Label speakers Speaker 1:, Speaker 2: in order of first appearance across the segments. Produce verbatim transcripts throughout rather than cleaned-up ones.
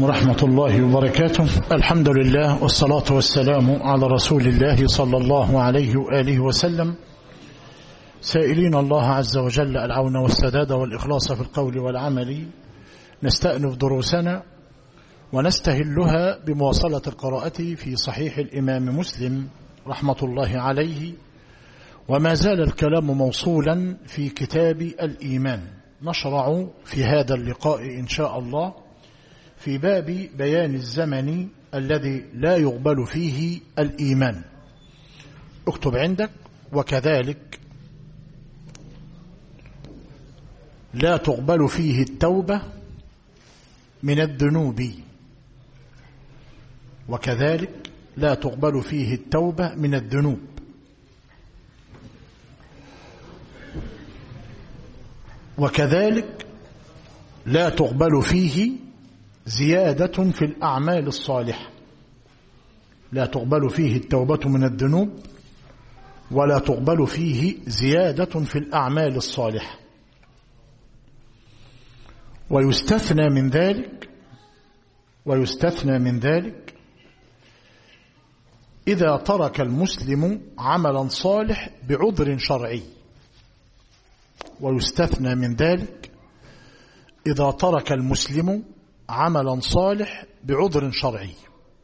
Speaker 1: عليكم ورحمة الله وبركاته. الحمد لله والصلاة والسلام على رسول الله صلى الله عليه وآله وسلم، سائلين الله عز وجل العون والسداد والإخلاص في القول والعمل. نستأنف دروسنا ونستهلها بمواصلة القراءة في صحيح الإمام مسلم رحمة الله عليه، وما زال الكلام موصولا في كتاب الإيمان. نشرع في هذا اللقاء إن شاء الله في باب بيان الزمن الذي لا يقبل فيه الإيمان. اكتب عندك: وكذلك لا تقبل فيه التوبة من الذنوب. وكذلك لا تقبل فيه التوبة من الذنوب. وكذلك لا تقبل فيه زيادة في الأعمال الصالحة. لا تقبل فيه التوبة من الذنوب، ولا تقبل فيه زيادة في الأعمال الصالحة. ويستثنى من ذلك ويستثنى من ذلك إذا ترك المسلم عملا صالح بعذر شرعي. ويستثنى من ذلك إذا ترك المسلم عملا صالح بعذر شرعي.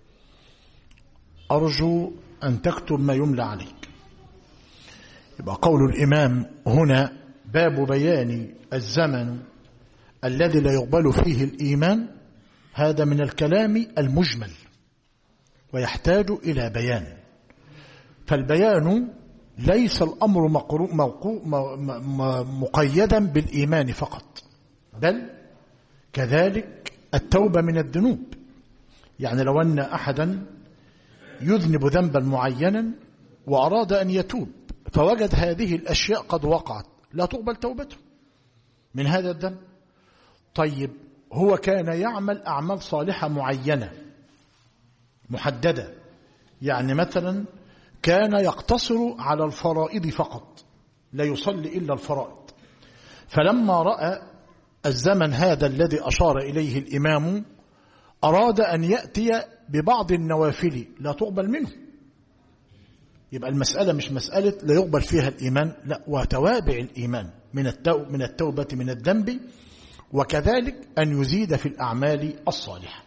Speaker 1: أرجو أن تكتب ما يملى عليك. يبقى قول الإمام هنا: باب بيان الزمن الذي لا يقبل فيه الإيمان، هذا من الكلام المجمل ويحتاج إلى بيان. فالبيان ليس الأمر مقيدا بالإيمان فقط، بل كذلك التوبة من الذنوب. يعني لو أن أحدا يذنب ذنبا معينا وأراد أن يتوب فوجد هذه الأشياء قد وقعت، لا تقبل توبته من هذا الذنب. طيب، هو كان يعمل أعمال صالحة معينة محددة، يعني مثلا كان يقتصر على الفرائض فقط، لا يصلي إلا الفرائض. فلما رأى الزمن هذا الذي أشار إليه الإمام أراد أن يأتي ببعض النوافل لا تقبل منه. يبقى المسألة مش مسألة لا يقبل فيها الإيمان، لا، وتوابع الإيمان من التوبة من التوبة من الذنب، وكذلك أن يزيد في الأعمال الصالحة.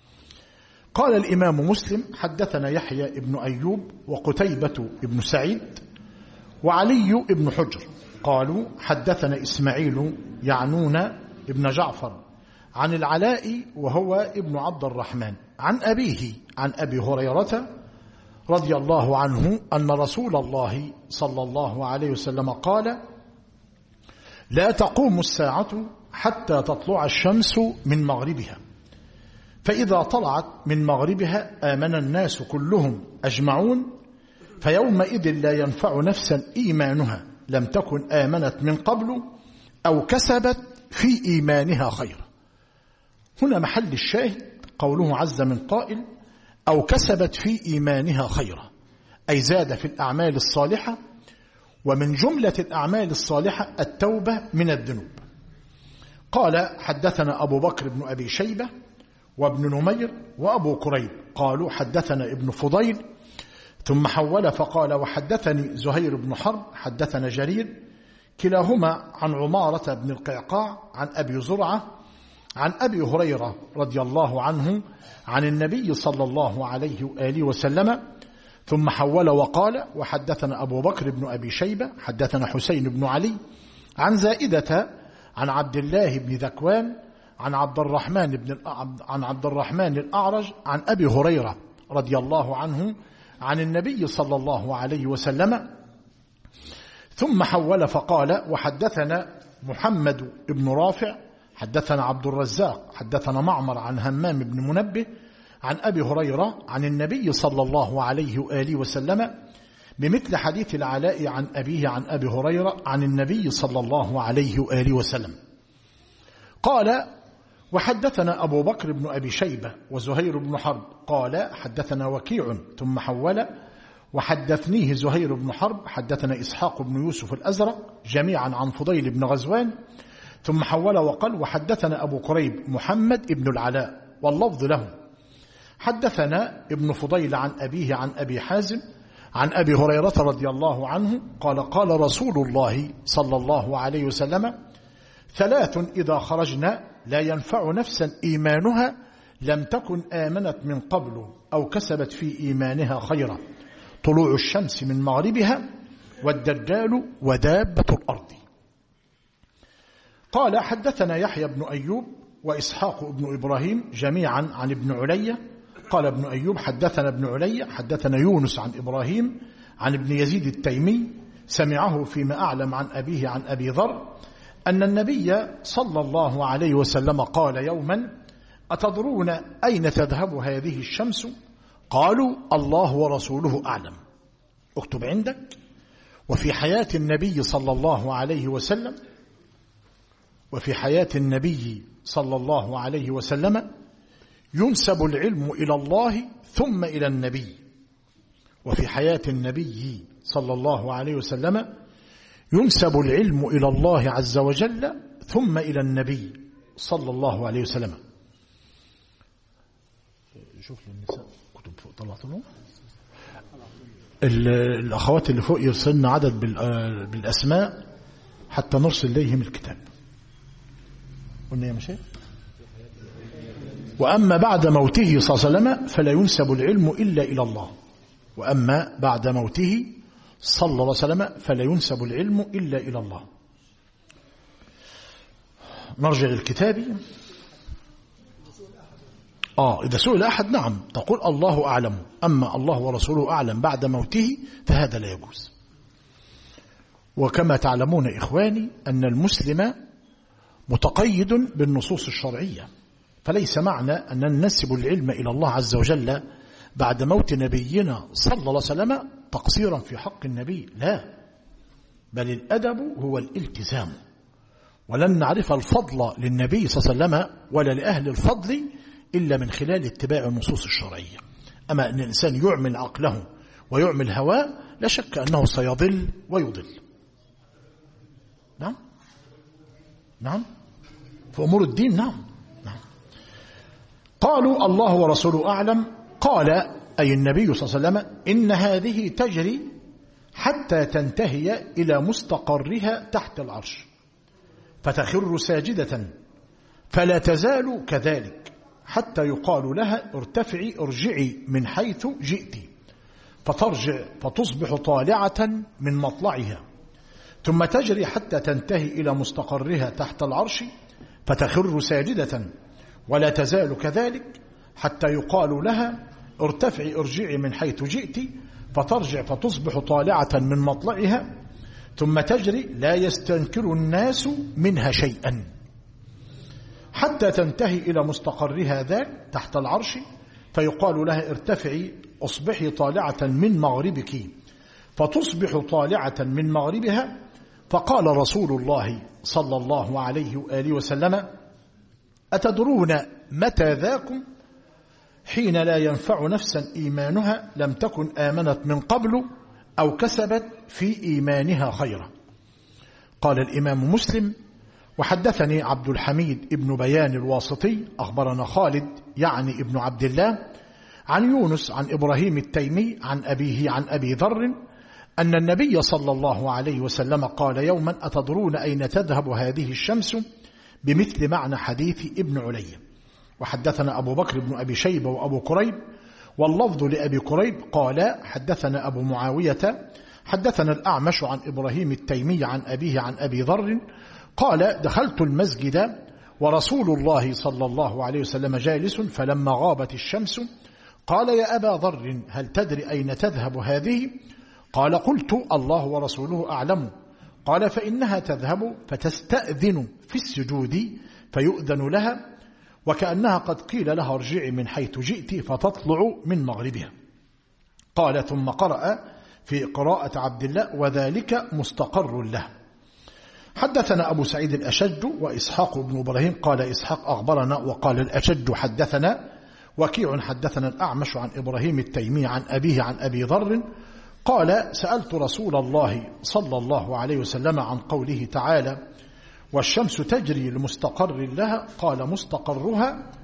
Speaker 1: قال الإمام مسلم: حدثنا يحيى ابن أيوب وقتيبة ابن سعيد وعلي ابن حجر قالوا حدثنا إسماعيل يعنون ابن جعفر عن العلاء وهو ابن عبد الرحمن عن أبيه عن أبي هريرة رضي الله عنه أن رسول الله صلى الله عليه وسلم قال: لا تقوم الساعة حتى تطلع الشمس من مغربها، فإذا طلعت من مغربها آمن الناس كلهم أجمعون، فيومئذ لا ينفع نفسا إيمانها لم تكن آمنت من قبل أو كسبت في إيمانها خيرا. هنا محل الشاهد قوله عز من قائل: أو كسبت في إيمانها خيرا، أي زاد في الأعمال الصالحة. ومن جملة الأعمال الصالحة التوبة من الذنوب. قال: حدثنا أبو بكر بن أبي شيبة وابن نمير وأبو كريب قالوا حدثنا ابن فضيل، ثم حول فقال: وحدثني زهير بن حرب حدثنا جرير، كلاهما عن عمارة بن القعقاع عن أبي زرعة عن أبي هريرة رضي الله عنه عن النبي صلى الله عليه وآله وسلم. ثم حول وقال: وحدثنا أبو بكر بن أبي شيبة حدثنا حسين بن علي عن زائدة عن عبد الله بن ذكوان عن عبد الرحمن بن عن عبد الرحمن الأعرج عن أبي هريرة رضي الله عنه عن النبي صلى الله عليه وسلم. ثم حول فقال: وحدثنا محمد بن رافع حدثنا عبد الرزاق حدثنا معمر عن همام بن منبه عن أبي هريرة عن النبي صلى الله عليه وآله وسلم بمثل حديث العلاء عن أبيه عن أبي هريرة عن النبي صلى الله عليه وآله وسلم. قال: وحدثنا أبو بكر بن أبي شيبة وزهير بن حرب قال حدثنا وكيع. ثم حول: وحدثنيه زهير بن حرب حدثنا إسحاق بن يوسف الأزرق جميعا عن فضيل بن غزوان. ثم حول وقال: وحدثنا أبو كريب محمد بن العلاء واللفظ له. حدثنا ابن فضيل عن أبيه عن أبي حازم عن أبي هريرة رضي الله عنه قال قال رسول الله صلى الله عليه وسلم ثلاث إذا خرجنا لا ينفع نفسا إيمانها لم تكن آمنت من قبل أو كسبت في إيمانها خيرا: طلوع الشمس من مغربها والدجال ودابة الأرض. قال حدثنا يحيى بن أيوب وإسحاق بن إبراهيم جميعا عن ابن علي. قال ابن أيوب حدثنا ابن علي حدثنا يونس عن إبراهيم عن ابن يزيد التيمي سمعه فيما أعلم عن أبيه عن أبي ذر أن النبي صلى الله عليه وسلم قال يوما: أتدرون أين تذهب هذه الشمس؟ قالوا: الله ورسوله أعلم. اكتب عندك: وفي حياة النبي صلى الله عليه وسلم وفي حياة النبي صلى الله عليه وسلم ينسب العلم إلى الله ثم إلى النبي. وفي حياة النبي صلى الله عليه وسلم ينسب العلم إلى الله عز وجل ثم إلى النبي صلى الله عليه وسلم. شوف للنساء كتب فوق طلعت لهم. الأخوات اللي فوق يرسلنا عدد بالأسماء حتى نرسل إليهم الكتاب. قلنا يا مشايخ: وأما بعد موته صلى الله عليه وسلم فلا ينسب العلم إلا إلى الله. وأما بعد موته صلى الله عليه وسلم فلا ينسب العلم إلا إلى الله. نرجع للكتاب. آه إذا سئل أحد نعم تقول الله أعلم، أما الله ورسوله أعلم بعد موته فهذا لا يجوز. وكما تعلمون إخواني أن المسلم متقيد بالنصوص الشرعية، فليس معنى أن ننسب العلم إلى الله عز وجل بعد موت نبينا صلى الله عليه وسلم تقصيرا في حق النبي، لا، بل الأدب هو الالتزام. ولن نعرف الفضل للنبي صلى الله عليه وسلم ولا لأهل الفضل إلا من خلال اتباع النصوص الشرعية. أما أن الإنسان يعمل عقله ويعمل هواه لا شك أنه سيضل ويضل. نعم نعم في أمور الدين. نعم نعم. قالوا: الله ورسوله أعلم. قال أي النبي صلى الله عليه وسلم: إن هذه تجري حتى تنتهي إلى مستقرها تحت العرش فتخر ساجدة فلا تزال كذلك حتى يقال لها: ارتفعي ارجعي من حيث جئت، فترجع فتصبح طالعة من مطلعها، ثم تجري حتى تنتهي إلى مستقرها تحت العرش فتخر ساجدة ولا تزال كذلك حتى يقال لها: ارتفعي ارجعي من حيث جئت، فترجع فتصبح طالعة من مطلعها، ثم تجري لا يستنكر الناس منها شيئا حتى تنتهي إلى مستقرها ذاك تحت العرش، فيقال لها: ارتفعي اصبحي طالعة من مغربك، فتصبح طالعة من مغربها. فقال رسول الله صلى الله عليه وآله وسلم: أتدرون متى ذاكم؟ حين لا ينفع نفسا إيمانها لم تكن آمنت من قبل أو كسبت في إيمانها خيرا. قال الإمام مسلم: وحدثني عبد الحميد ابن بيان الواسطي أخبرنا خالد يعني ابن عبد الله عن يونس عن إبراهيم التيمي عن أبيه عن أبي ذر أن النبي صلى الله عليه وسلم قال يوما: أتدرون أين تذهب هذه الشمس؟ بمثل معنى حديث ابن علي. وحدثنا أبو بكر بن أبي شيبة وأبو كريب، واللفظ لأبي كريب قال: حدثنا أبو معاوية حدثنا الأعمش عن إبراهيم التيمي عن أبيه عن أبي ذر قال: دخلت المسجد ورسول الله صلى الله عليه وسلم جالس، فلما غابت الشمس قال: يا أبا ذر هل تدري أين تذهب هذه؟ قال: قلت: الله ورسوله أعلم. قال: فإنها تذهب فتستأذن في السجود فيؤذن لها، وكأنها قد قيل لها ارجعي من حيث جئت فتطلع من مغربها. قال: ثم قرأ في قراءة عبد الله: وذلك مستقر له. حدثنا أبو سعيد الأشج وإسحاق بن إبراهيم قال إسحاق أخبرنا، وقال الأشج حدثنا وكيع حدثنا الأعمش عن إبراهيم التيمي عن أبيه عن أبي ذر قال: سألت رسول الله صلى الله عليه وسلم عن قوله تعالى: والشمس تجري لمستقر لها، قال: مستقرها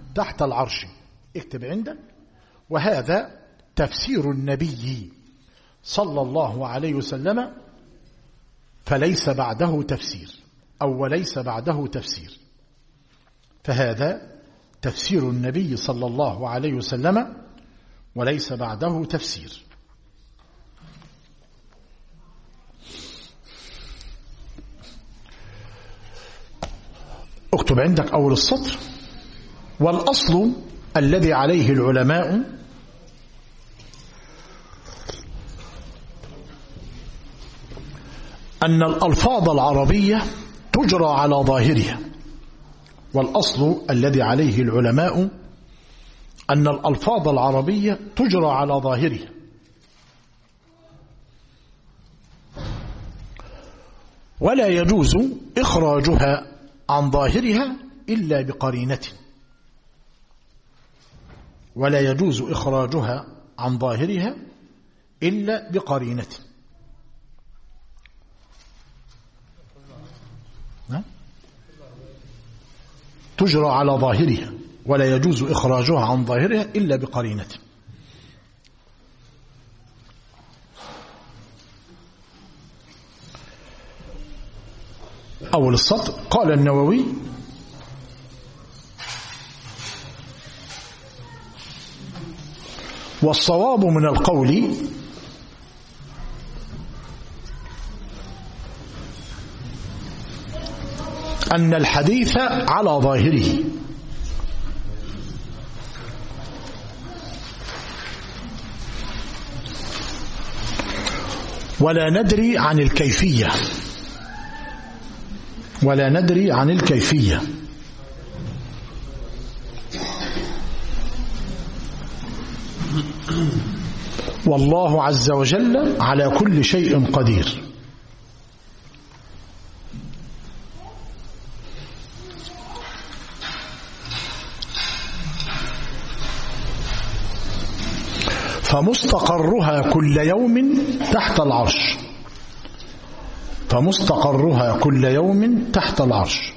Speaker 1: تحت العرش، اكتب عندك. وهذا تفسير النبي صلى الله عليه وسلم، فليس بعده تفسير، أو وليس بعده تفسير. فهذا تفسير النبي صلى الله عليه وسلم وليس بعده تفسير. اكتب عندك أول السطر: والأصل الذي عليه العلماء أن الألفاظ العربية تجرى على ظاهرها. والأصل الذي عليه العلماء أن الألفاظ العربية تجرى على ظاهرها، ولا يجوز إخراجها عن ظاهرها إلا بقرينة. ولا يجوز إخراجها عن ظاهرها إلا بقرينة. تجرى على ظاهرها ولا يجوز إخراجها عن ظاهرها إلا بقرينة. أول السطر: قال النووي: والصواب من القول أن الحديث على ظاهره، ولا ندري عن الكيفية ولا ندري عن الكيفية والله عز وجل على كل شيء قدير. فمستقرها كل يوم تحت العرش فمستقرها كل يوم تحت العرش.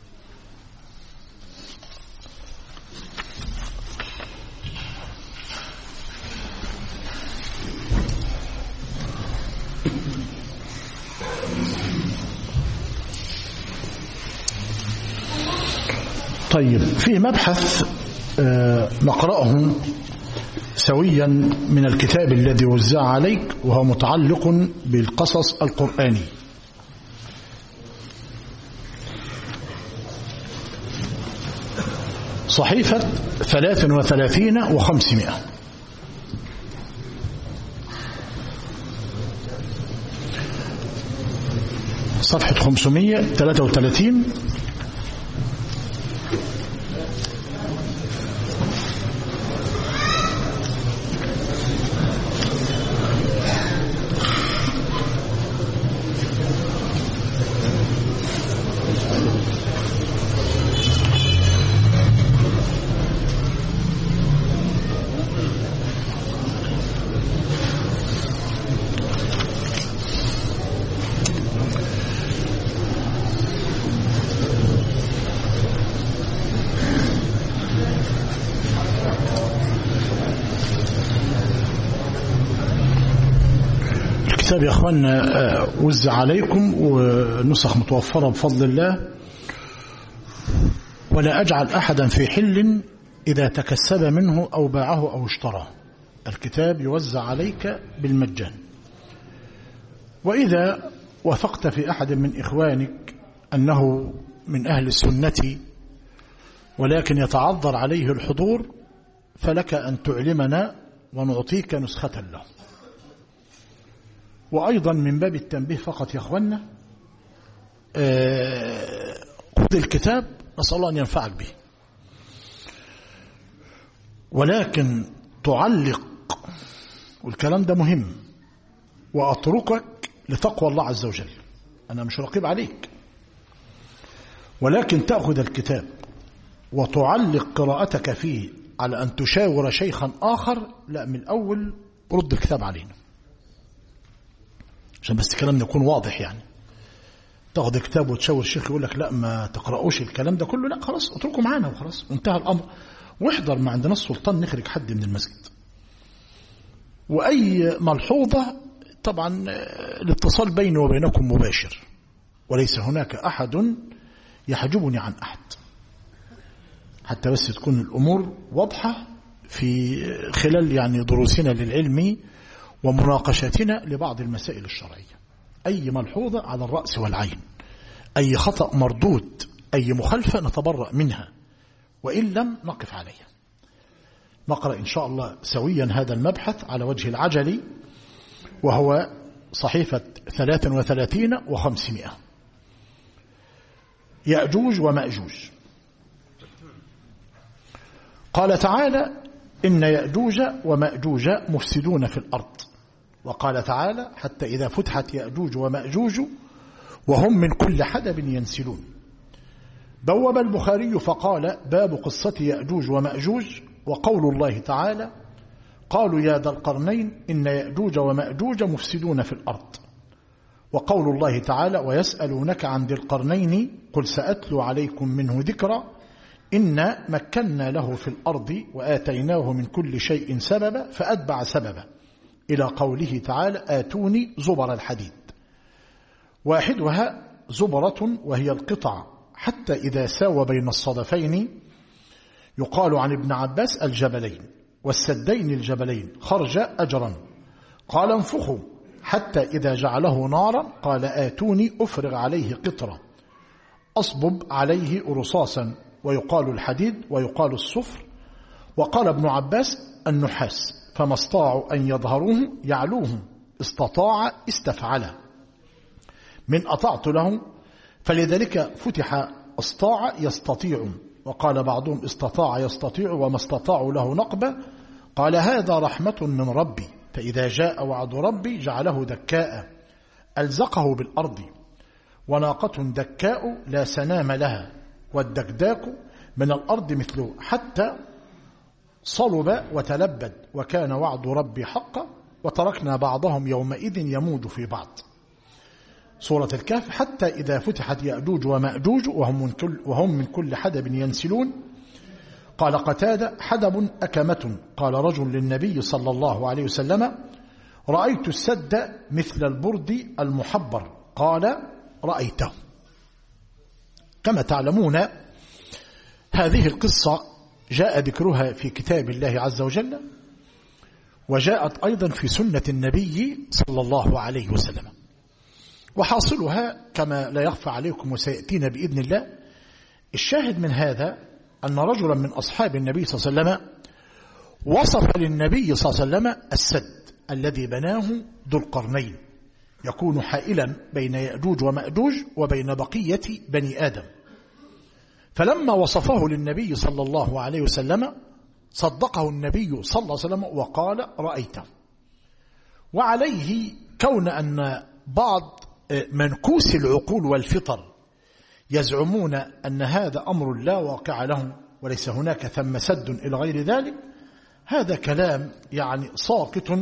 Speaker 1: طيب، في مبحث نقرأه سويا من الكتاب الذي وزع عليك، وهو متعلق بالقصص القرآني. صحيفة ثلاث وثلاثين وخمسمائة، صفحة خمسمائة وثلاثة وثلاثين. الكتاب يا أخوانا وزع عليكم، ونسخ متوفرة بفضل الله، ولا أجعل أحدا في حل إذا تكسب منه أو باعه أو اشتراه. الكتاب يوزع عليك بالمجان. وإذا وثقت في أحد من إخوانك أنه من أهل السنة ولكن يتعذر عليه الحضور، فلك أن تعلمنا ونعطيك نسخة له. وأيضا من باب التنبيه فقط يا أخوانا، خذ الكتاب، نسأل الله أن ينفعك به، ولكن تعلق، والكلام ده مهم، وأتركك لتقوى الله عز وجل. أنا مش رقيب عليك، ولكن تأخذ الكتاب وتعلق قراءتك فيه على أن تشاور شيخا آخر. لا، من الأول رد الكتاب علينا عشان بس كلامنا يكون واضح. يعني تاخذ الكتاب وتشاور الشيخ يقول لك لا ما تقرأوش الكلام ده كله، لا خلاص اتركوا معانا وخلاص انتهى الأمر. واحضر ما عندنا السلطان نخرج حد من المسجد. وأي ملحوظة طبعا الاتصال بيني وبينكم مباشر، وليس هناك أحد يحجبني عن أحد، حتى بس تكون الأمور واضحة في خلال يعني دروسنا للعلم ومناقشتنا لبعض المسائل الشرعية. أي ملحوظة على الرأس والعين، أي خطأ مردود، أي مخالفة نتبرأ منها، وإن لم نقف عليها. نقرأ إن شاء الله سويا هذا المبحث على وجه العجل، وهو صحيفة ثلاث وثلاثين وخمسمائة. يأجوج ومأجوج. قال تعالى: إن يأجوج ومأجوج مفسدون في الأرض. وقال تعالى: حتى إذا فتحت يأجوج ومأجوج وهم من كل حدب ينسلون. بوب البخاري فقال: باب قصة يأجوج ومأجوج. وقول الله تعالى: قالوا يا ذا القرنين إن يأجوج ومأجوج مفسدون في الأرض. وقول الله تعالى: ويسألونك عن ذي القرنين قل سأتلو عليكم منه ذكرا إنا مكنا له في الأرض وآتيناه من كل شيء سببا فأتبع سببا، إلى قوله تعالى: آتوني زبر الحديد. واحدها زبرة وهي القطع حتى إذا ساوى بين الصدفين، يقال عن ابن عباس الجبلين، والسدين الجبلين خرج أجرا. قال: انفخوا حتى إذا جعله نارا قال: آتوني أفرغ عليه قطرة أصبب عليه رصاصا. ويقال الحديد ويقال الصفر. وقال ابن عباس النحاس، فما استطاعوا أن يظهروه يعلوه استطاع استفعله من أطعت له، فلذلك فتح استطاع يستطيع. وقال بعضهم استطاع يستطيع وما استطاعوا له نقبة. قال: هذا رحمة من ربي، فإذا جاء وعد ربي جعله دكاء ألزقه بالأرض. وناقة دكاء لا سنام لها، والدكداك من الأرض مثله حتى صلب وتلبد، وكان وعد ربي حقا، وتركنا بعضهم يومئذ يموج في بعض. سورة الكهف. حتى إذا فتحت يأجوج ومأجوج وهم من كل, وهم من كل حدب ينسلون. قال قتادة: حدب أكمة. قال رجل للنبي صلى الله عليه وسلم: رأيت السد مثل البرد المحبر. قال: رأيته. كما تعلمون هذه القصة جاء ذكرها في كتاب الله عز وجل، وجاءت أيضا في سنة النبي صلى الله عليه وسلم. وحاصلها كما لا يخفى عليكم وسيأتينا بإذن الله. الشاهد من هذا أن رجلا من أصحاب النبي صلى الله عليه وسلم وصف للنبي صلى الله عليه وسلم السد الذي بناه ذو القرنين، يكون حائلا بين يأجوج ومأجوج وبين بقية بني آدم. فلما وصفه للنبي صلى الله عليه وسلم صدقه النبي صلى الله عليه وسلم وقال: رأيته. وعليه كون أن بعض منكوس العقول والفطر يزعمون أن هذا أمر لا واقع له وليس هناك ثم سد إلى غير ذلك، هذا كلام يعني ساقط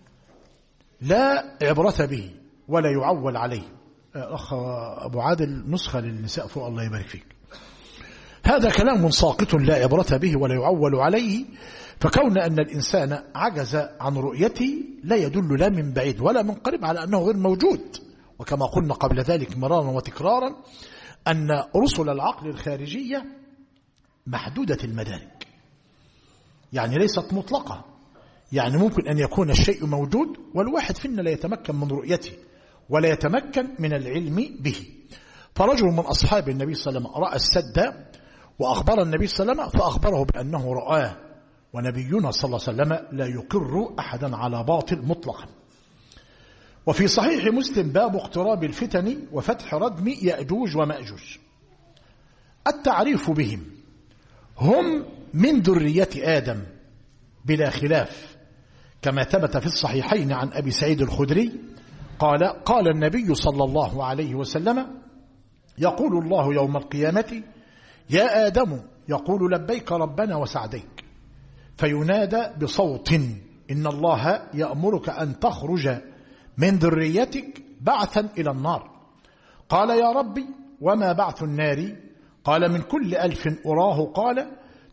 Speaker 1: لا عبرة به ولا يعول عليه. أخ أبو عادل نسخة للنساء فوق، الله يبارك فيك. هذا كلام ساقط لا عبرة به ولا يعول عليه. فكون أن الإنسان عجز عن رؤيته لا يدل لا من بعيد ولا من قريب على أنه غير موجود. وكما قلنا قبل ذلك مرارا وتكرارا أن رسل العقل الخارجية محدودة المدارك، يعني ليست مطلقة. يعني ممكن أن يكون الشيء موجود والواحد فينا لا يتمكن من رؤيته ولا يتمكن من العلم به. فرجل من أصحاب النبي صلى الله عليه وسلم رأى السد وأخبر النبي صلى الله عليه وسلم فأخبره بأنه رآه، ونبينا صلى الله عليه وسلم لا يقر أحدا على باطل مطلقا. وفي صحيح مسلم باب اقتراب الفتن وفتح ردم يأجوج ومأجوج. التعريف بهم: هم من ذرية آدم بلا خلاف، كما ثبت في الصحيحين عن أبي سعيد الخدري قال: قال النبي صلى الله عليه وسلم: يقول الله يوم القيامة: يا آدم، يقول لبيك ربنا وسعديك، فينادى بصوت: إن الله يأمرك أن تخرج من ذريتك بعثا إلى النار. قال: يا ربي وما بعث النار؟ قال: من كل ألف أراه قال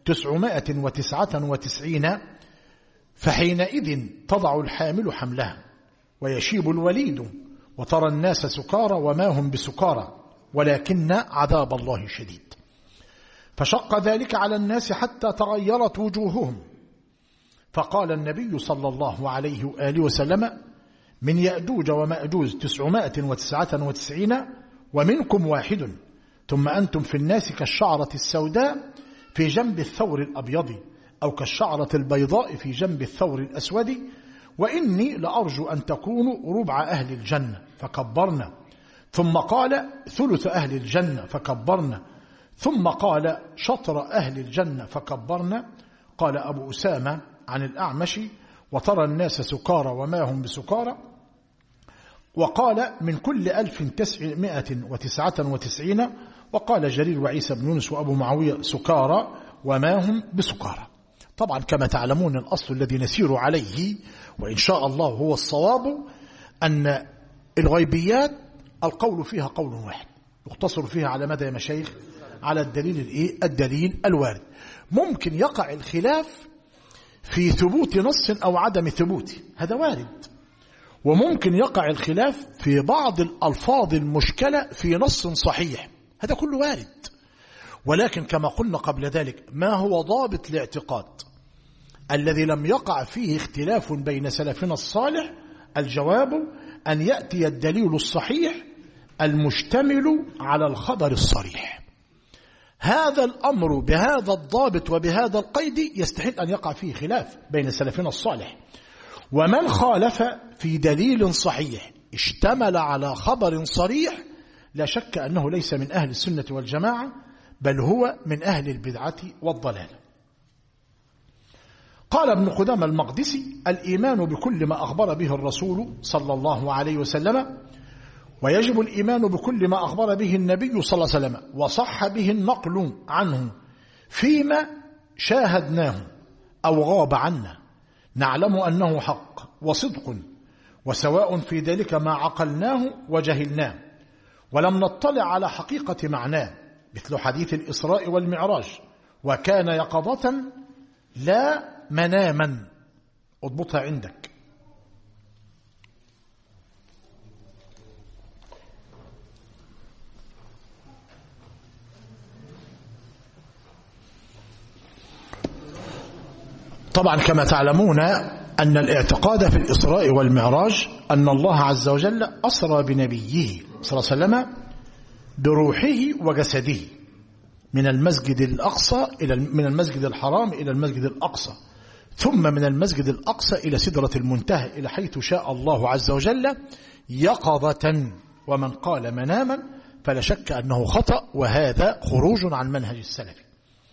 Speaker 1: تسعمائة وتسعة وتسعين فحينئذ تضع الحامل حملها ويشيب الوليد وترى الناس سكارى وما هم بسكارى ولكن عذاب الله شديد. فشق ذلك على الناس حتى تغيرت وجوههم، فقال النبي صلى الله عليه وآله وسلم: من يأجوج ومأجوج تسعمائة وتسعة وتسعين ومنكم واحد، ثم أنتم في الناس كالشعرة السوداء في جنب الثور الأبيض، أو كالشعرة البيضاء في جنب الثور الأسود، وإني لأرجو أن تكونوا ربع أهل الجنة، فكبرنا. ثم قال: ثلث أهل الجنة، فكبرنا. ثم قال: شطر أهل الجنة، فكبرنا. قال أبو أسامة عن الأعمش: وترى الناس سكارى وما هم بسكارى. وقال: من كل ألف تسعمائة وتسعة وتسعين. وقال جرير وعيسى بن يونس وأبو معاوية: سكارى وما هم بسكارى. طبعا كما تعلمون الأصل الذي نسير عليه وإن شاء الله هو الصواب، أن الغيبيات القول فيها قول واحد يقتصر فيها على مدى يا مشايخ على الدليل الإيه؟ الدليل الوارد. ممكن يقع الخلاف في ثبوت نص أو عدم ثبوته، هذا وارد. وممكن يقع الخلاف في بعض الألفاظ المشكلة في نص صحيح، هذا كله وارد. ولكن كما قلنا قبل ذلك، ما هو ضابط الاعتقاد الذي لم يقع فيه اختلاف بين سلفنا الصالح؟ الجواب أن يأتي الدليل الصحيح المشتمل على الخبر الصريح. هذا الأمر بهذا الضابط وبهذا القيد يستحيل أن يقع فيه خلاف بين سلفنا الصالح. ومن خالف في دليل صحيح اشتمل على خبر صريح لا شك أنه ليس من أهل السنة والجماعة، بل هو من أهل البدعة والضلال. قال ابن قدامة المقدسي: الإيمان بكل ما أخبر به الرسول صلى الله عليه وسلم، ويجب الإيمان بكل ما أخبر به النبي صلى الله عليه وسلم وصح به النقل عنه فيما شاهدناه أو غاب عنا، نعلم أنه حق وصدق، وسواء في ذلك ما عقلناه وجهلناه ولم نطلع على حقيقة معناه، مثل حديث الإسراء والمعراج: وكان يقظة لا مناما. اضبطها عندك. طبعا كما تعلمون أن الاعتقاد في الإسراء والمعراج أن الله عز وجل أسرى بنبيه صلى الله عليه وسلم بروحه وجسده من المسجد الأقصى إلى من المسجد الحرام إلى المسجد الأقصى، ثم من المسجد الأقصى إلى سدرة المنتهى إلى حيث شاء الله عز وجل يقظة. ومن قال مناما فلا شك أنه خطأ، وهذا خروج عن منهج السلف.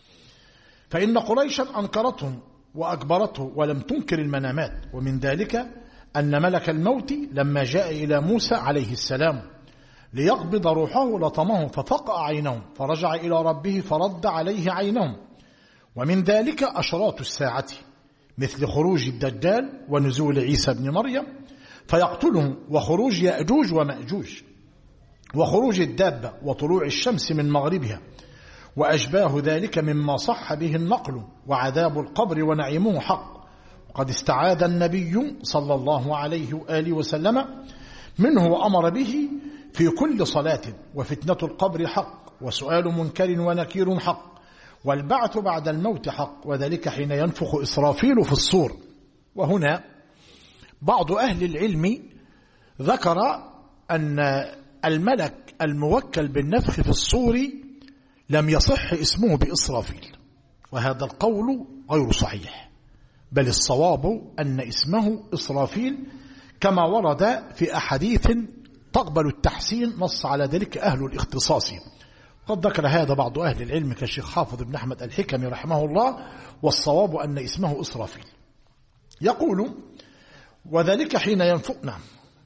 Speaker 1: فإن قريشا أنكرتهم وأكبرته ولم تنكر المنامات، ومن ذلك أن ملك الموت لما جاء إلى موسى عليه السلام ليقبض روحه لطمه ففقأ عينهم، فرجع إلى ربه فرد عليه عينهم. ومن ذلك أشراط الساعة مثل خروج الدجال ونزول عيسى بن مريم فيقتلهم، وخروج يأجوج ومأجوج، وخروج الدابة وطلوع الشمس من مغربها وأشباه ذلك مما صح به النقل، وعذاب القبر ونعيمه حق. وقد استعاذ النبي صلى الله عليه وآله وسلم منه وأمر به في كل صلاة، وفتنة القبر حق، وسؤال منكر ونكير حق، والبعث بعد الموت حق، وذلك حين ينفخ إسرافيل في الصور. وهنا بعض أهل العلم ذكر أن الملك الموكل بالنفخ في الصور لم يصح اسمه بإسرافيل، وهذا القول غير صحيح، بل الصواب أن اسمه إسرافيل كما ورد في أحاديث تقبل التحسين، نص على ذلك أهل الاختصاص. قد ذكر هذا بعض أهل العلم كالشيخ حافظ بن أحمد الحكمي رحمه الله، والصواب أن اسمه إسرافيل. يقول: وذلك حين ينفق. نعم.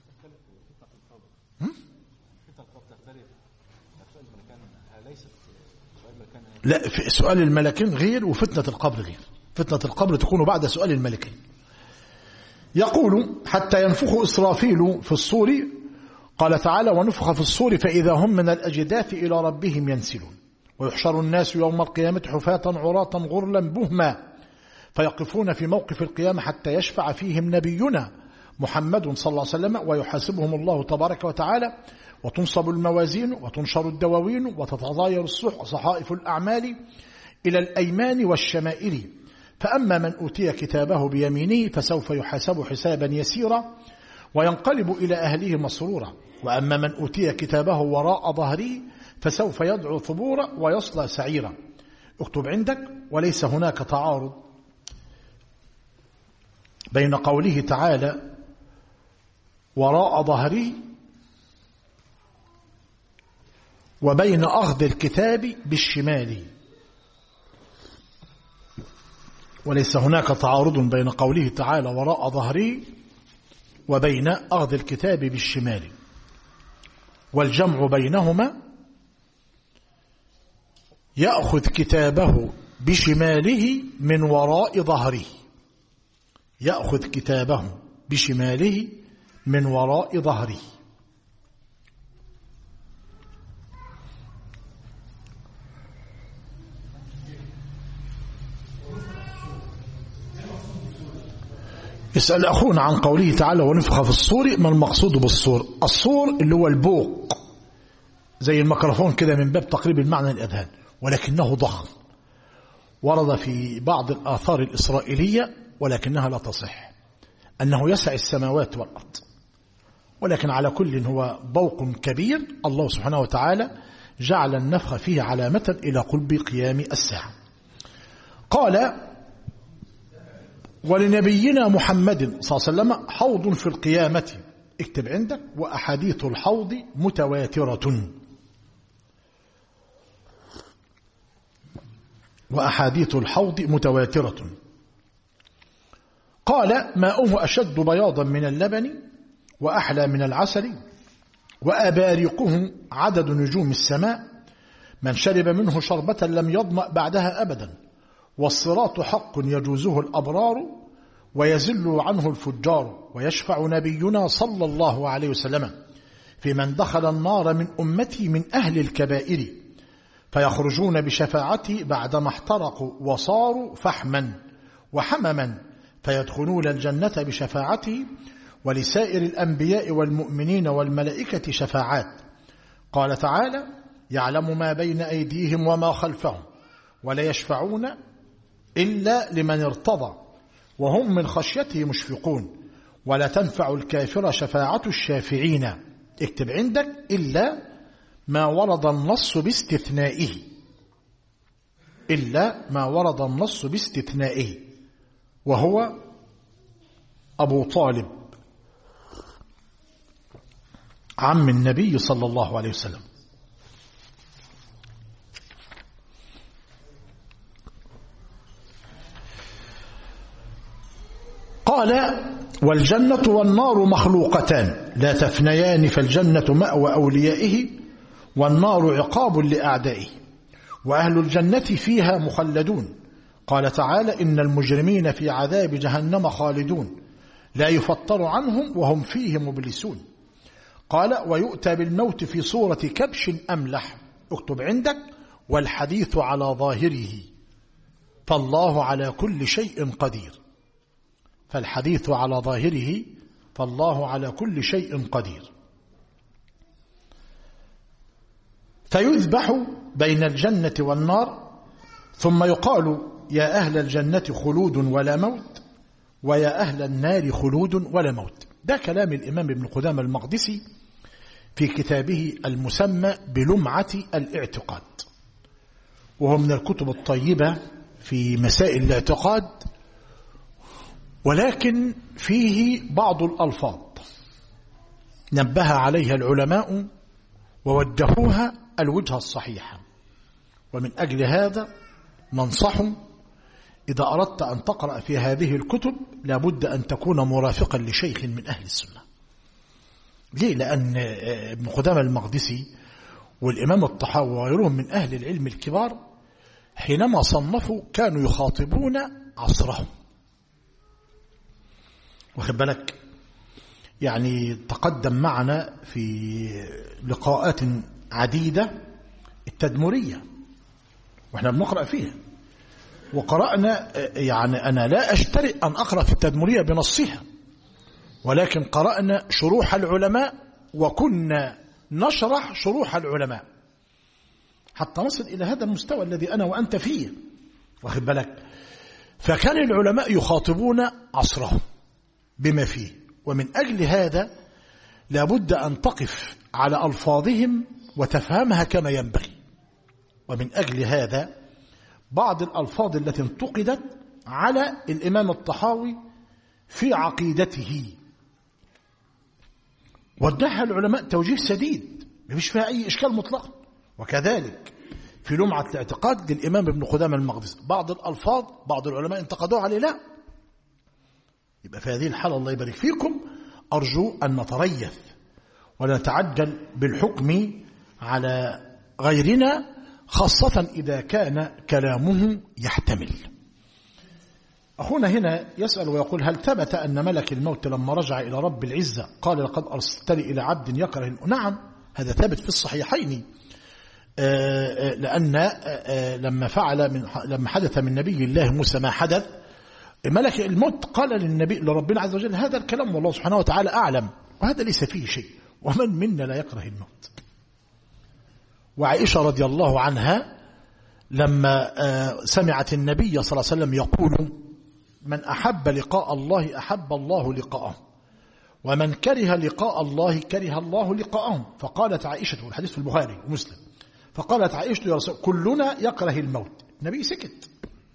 Speaker 1: لا، في سؤال الملكين غير وفتنة القبر غير. فتنة القبر تكون بعد سؤال الملكين. يقول: حتى ينفخ إسرافيل في الصور، قال تعالى: ونفخ في الصور فإذا هم من الأجداث إلى ربهم ينسلون. ويحشر الناس يوم القيامة حفاة عراة غرلا بهما فيقفون في موقف القيامة حتى يشفع فيهم نبينا محمد صلى الله عليه وسلم ويحاسبهم الله تبارك وتعالى، وتنصب الموازين وتنشر الدواوين وتتضاير صحائف الأعمال إلى الأيمان والشمائل. فأما من أوتي كتابه بيمينه فسوف يحاسب حسابا يسيرا وينقلب إلى أهله مسرورا، وأما من أوتي كتابه وراء ظهره فسوف يدعو ثبورا ويصلى سعيرا. اكتب عندك: وليس هناك تعارض بين قوله تعالى وراء ظهره وبين أخذ الكتاب بالشمال. وليس هناك تعارض بين قوله تعالى وراء ظهره وبين أخذ الكتاب بالشمال، والجمع بينهما يأخذ كتابه بشماله من وراء ظهره، يأخذ كتابه بشماله من وراء ظهره. يسأل أخونا عن قوله تعالى ونفخ في الصور، ما المقصود بالصور؟ الصور اللي هو البوق زي الميكروفون كده من باب تقريب المعنى الأذهان، ولكنه ضخم، ورد في بعض الآثار الإسرائيلية ولكنها لا تصح أنه يسع السماوات والأرض، ولكن على كل هو بوق كبير الله سبحانه وتعالى جعل النفخ فيه علامة إلى قرب قيام الساعة. قال: ولنبينا محمد صلى الله عليه وسلم حوض في القيامة، اكتب عندك: وأحاديث الحوض متواترة، وأحاديث الحوض متواترة. قال: ماؤه أشد بياضا من اللبن وأحلى من العسل وأبارقه عدد نجوم السماء، من شرب منه شربة لم يظمأ بعدها أبدا، والصراط حق يجوزه الأبرار ويزل عنه الفجار، ويشفع نبينا صلى الله عليه وسلم في من دخل النار من أمتي من أهل الكبائر، فيخرجون بشفاعته بعدما احترقوا وصاروا فحما وحمما، فيدخلون الجنة بشفاعته، ولسائر الأنبياء والمؤمنين والملائكة شفاعات. قال تعالى: يعلم ما بين أيديهم وما خلفهم ولا يشفعون إلا لمن ارتضى وهم من خشيته مشفقون، ولا تنفع الكافر شفاعة الشافعين، اكتب عندك: إلا ما ورد النص باستثنائه، إلا ما ورد النص باستثنائه، وهو أبو طالب عم النبي صلى الله عليه وسلم. قال: والجنة والنار مخلوقتان لا تفنيان، فالجنة مأوى أوليائه والنار عقاب لأعدائه، وأهل الجنة فيها مخلدون. قال تعالى: إن المجرمين في عذاب جهنم خالدون لا يفتر عنهم وهم فيه مبلسون. قال: ويؤتى بالموت في صورة كبش أملح، اكتب عندك: والحديث على ظاهره، فالله على كل شيء قدير، فالحديث على ظاهره فالله على كل شيء قدير. فيذبح بين الجنة والنار، ثم يقال: يا أهل الجنة خلود ولا موت، ويا أهل النار خلود ولا موت. ده كلام الإمام ابن قدامة المقدسي في كتابه المسمى بلمعة الاعتقاد، وهو من الكتب الطيبة في مسائل الاعتقاد، ولكن فيه بعض الألفاظ نبه عليها العلماء ووجهوها الوجهة الصحيحة، ومن أجل هذا ننصح إذا أردت أن تقرأ في هذه الكتب لابد أن تكون مرافقا لشيخ من أهل السنة. ليه؟ لأن ابن قدامة المقدسي والإمام الطحاوي وغيرهم من أهل العلم الكبار حينما صنفوا كانوا يخاطبون عصرهم، واخد بالك؟ يعني تقدم معنا في لقاءات عديدة التدمرية وإحنا بنقرأ فيها، وقرأنا يعني أنا لا أشتري أن أقرأ في التدمرية بنصها، ولكن قرأنا شروح العلماء وكنا نشرح شروح العلماء حتى نصل إلى هذا المستوى الذي أنا وأنت فيه، واخد بالك. فكان العلماء يخاطبون عصرهم بما فيه، ومن أجل هذا لابد أن تقف على ألفاظهم وتفهمها كما ينبغي. ومن أجل هذا بعض الألفاظ التي انتقدت على الإمام الطحاوي في عقيدته وادعها العلماء توجيه سديد مفيش فيها أي إشكال مطلق. وكذلك في لمعة الاعتقاد للإمام ابن قدامة المقدسي بعض الألفاظ بعض العلماء انتقدوها عليه، لا. يبقى في هذه الحالة الله يبارك فيكم أرجو أن نتريث ولا نتعجل بالحكم على غيرنا، خاصة إذا كان كلامه يحتمل. أخونا هنا يسأل ويقول: هل ثبت أن ملك الموت لما رجع إلى رب العزة قال لقد أرسلتني إلى عبد يكره؟ نعم، هذا ثابت في الصحيحين، لأن لما فعل من لما حدث من نبي الله موسى ما حدث، ملك الموت قال للنبي لربنا عز وجل هذا الكلام والله سبحانه وتعالى أعلم، وهذا ليس فيه شيء، ومن منا لا يكره الموت. وعائشة رضي الله عنها لما سمعت النبي صلى الله عليه وسلم يقول: من أحب لقاء الله أحب الله لقاءه، ومن كره لقاء الله كره الله لقاءه. فقالت عائشة، والحديث في البخاري ومسلم، فقالت عائشة: يا رسول كلنا يكره الموت. النبي سكت،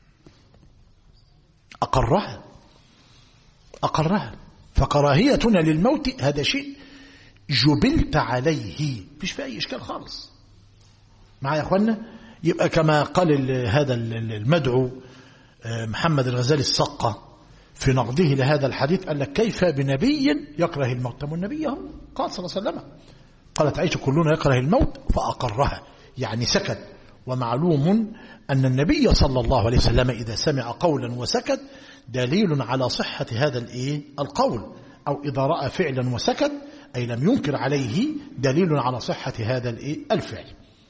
Speaker 1: أقرها أقرها فكراهيتنا للموت هذا شيء جبلت عليه، فيش في أي إشكال خالص. معايا يا أخوانا؟ يبقى كما قال هذا المدعو محمد الغزالي السقة في نقده لهذا الحديث، قال لك: كيف بنبي يكره الموت؟ طب النبي قال صلى الله عليه وسلم. قالت عائشة: كلنا يكره الموت، فأقرها يعني سكت. ومعلوم أن النبي صلى الله عليه وسلم إذا سمع قولا وسكت دليل على صحة هذا الإيه القول، أو إذا رأى فعلا وسكت أي لم ينكر عليه دليل على صحة هذا الإيه الفعل.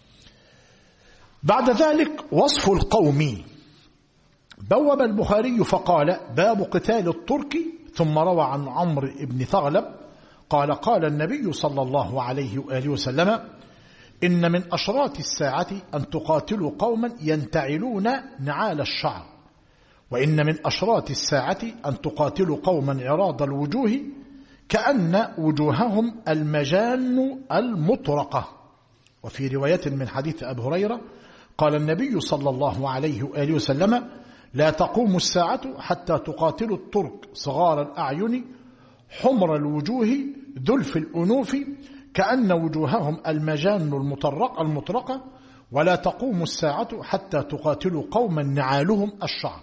Speaker 1: بعد ذلك وصف القوم. بوب البخاري فقال: باب قتال الترك، ثم روى عن عمرو بن ثغلب قال: قال النبي صلى الله عليه وآله وسلم: إن من أشراط الساعة أن تقاتلوا قوما ينتعلون نعال الشعر، وإن من أشراط الساعة أن تقاتلوا قوما عراض الوجوه كأن وجوههم المجان المطرقة. وفي رواية من حديث أبي هريرة قال النبي صلى الله عليه وآله وسلم: لا تقوم الساعة حتى تقاتلوا الترك صغار الأعين حمر الوجوه ذلف الأنوف كأن وجوههم المجان المطرق المطرقة، ولا تقوم الساعة حتى تقاتلوا قوما نعالهم الشعر.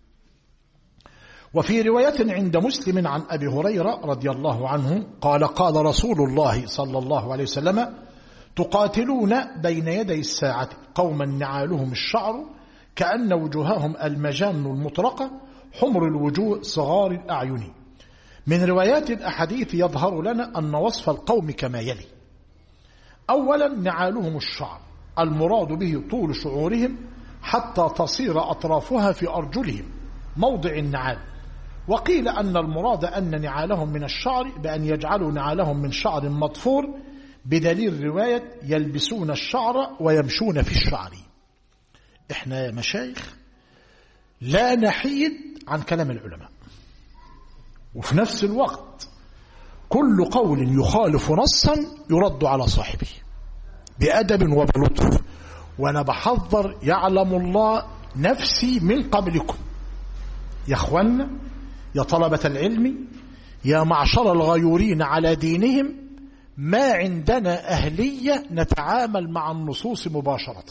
Speaker 1: وفي رواية عند مسلم عن أبي هريرة رضي الله عنه قال: قال رسول الله صلى الله عليه وسلم: تقاتلون بين يدي الساعة قوما نعالهم الشعر كأن وجوههم المجان المطرقة حمر الوجوه صغار الأعين. من روايات الأحاديث يظهر لنا أن وصف القوم كما يلي: أولا نعالهم الشعر، المراد به طول شعورهم حتى تصير أطرافها في أرجلهم موضع النعال. وقيل أن المراد أن نعالهم من الشعر بأن يجعلوا نعالهم من شعر مضفور، بدليل رواية يلبسون الشعر ويمشون في الشعر. إحنا يا مشايخ لا نحيد عن كلام العلماء، وفي نفس الوقت كل قول يخالف نصا يرد على صاحبه بأدب وبلطف. وأنا بحذر يعلم الله نفسي من قبلكم يا أخوانا، يا طلبة العلم، يا معشر الغيورين على دينهم، ما عندنا أهلية نتعامل مع النصوص مباشرة،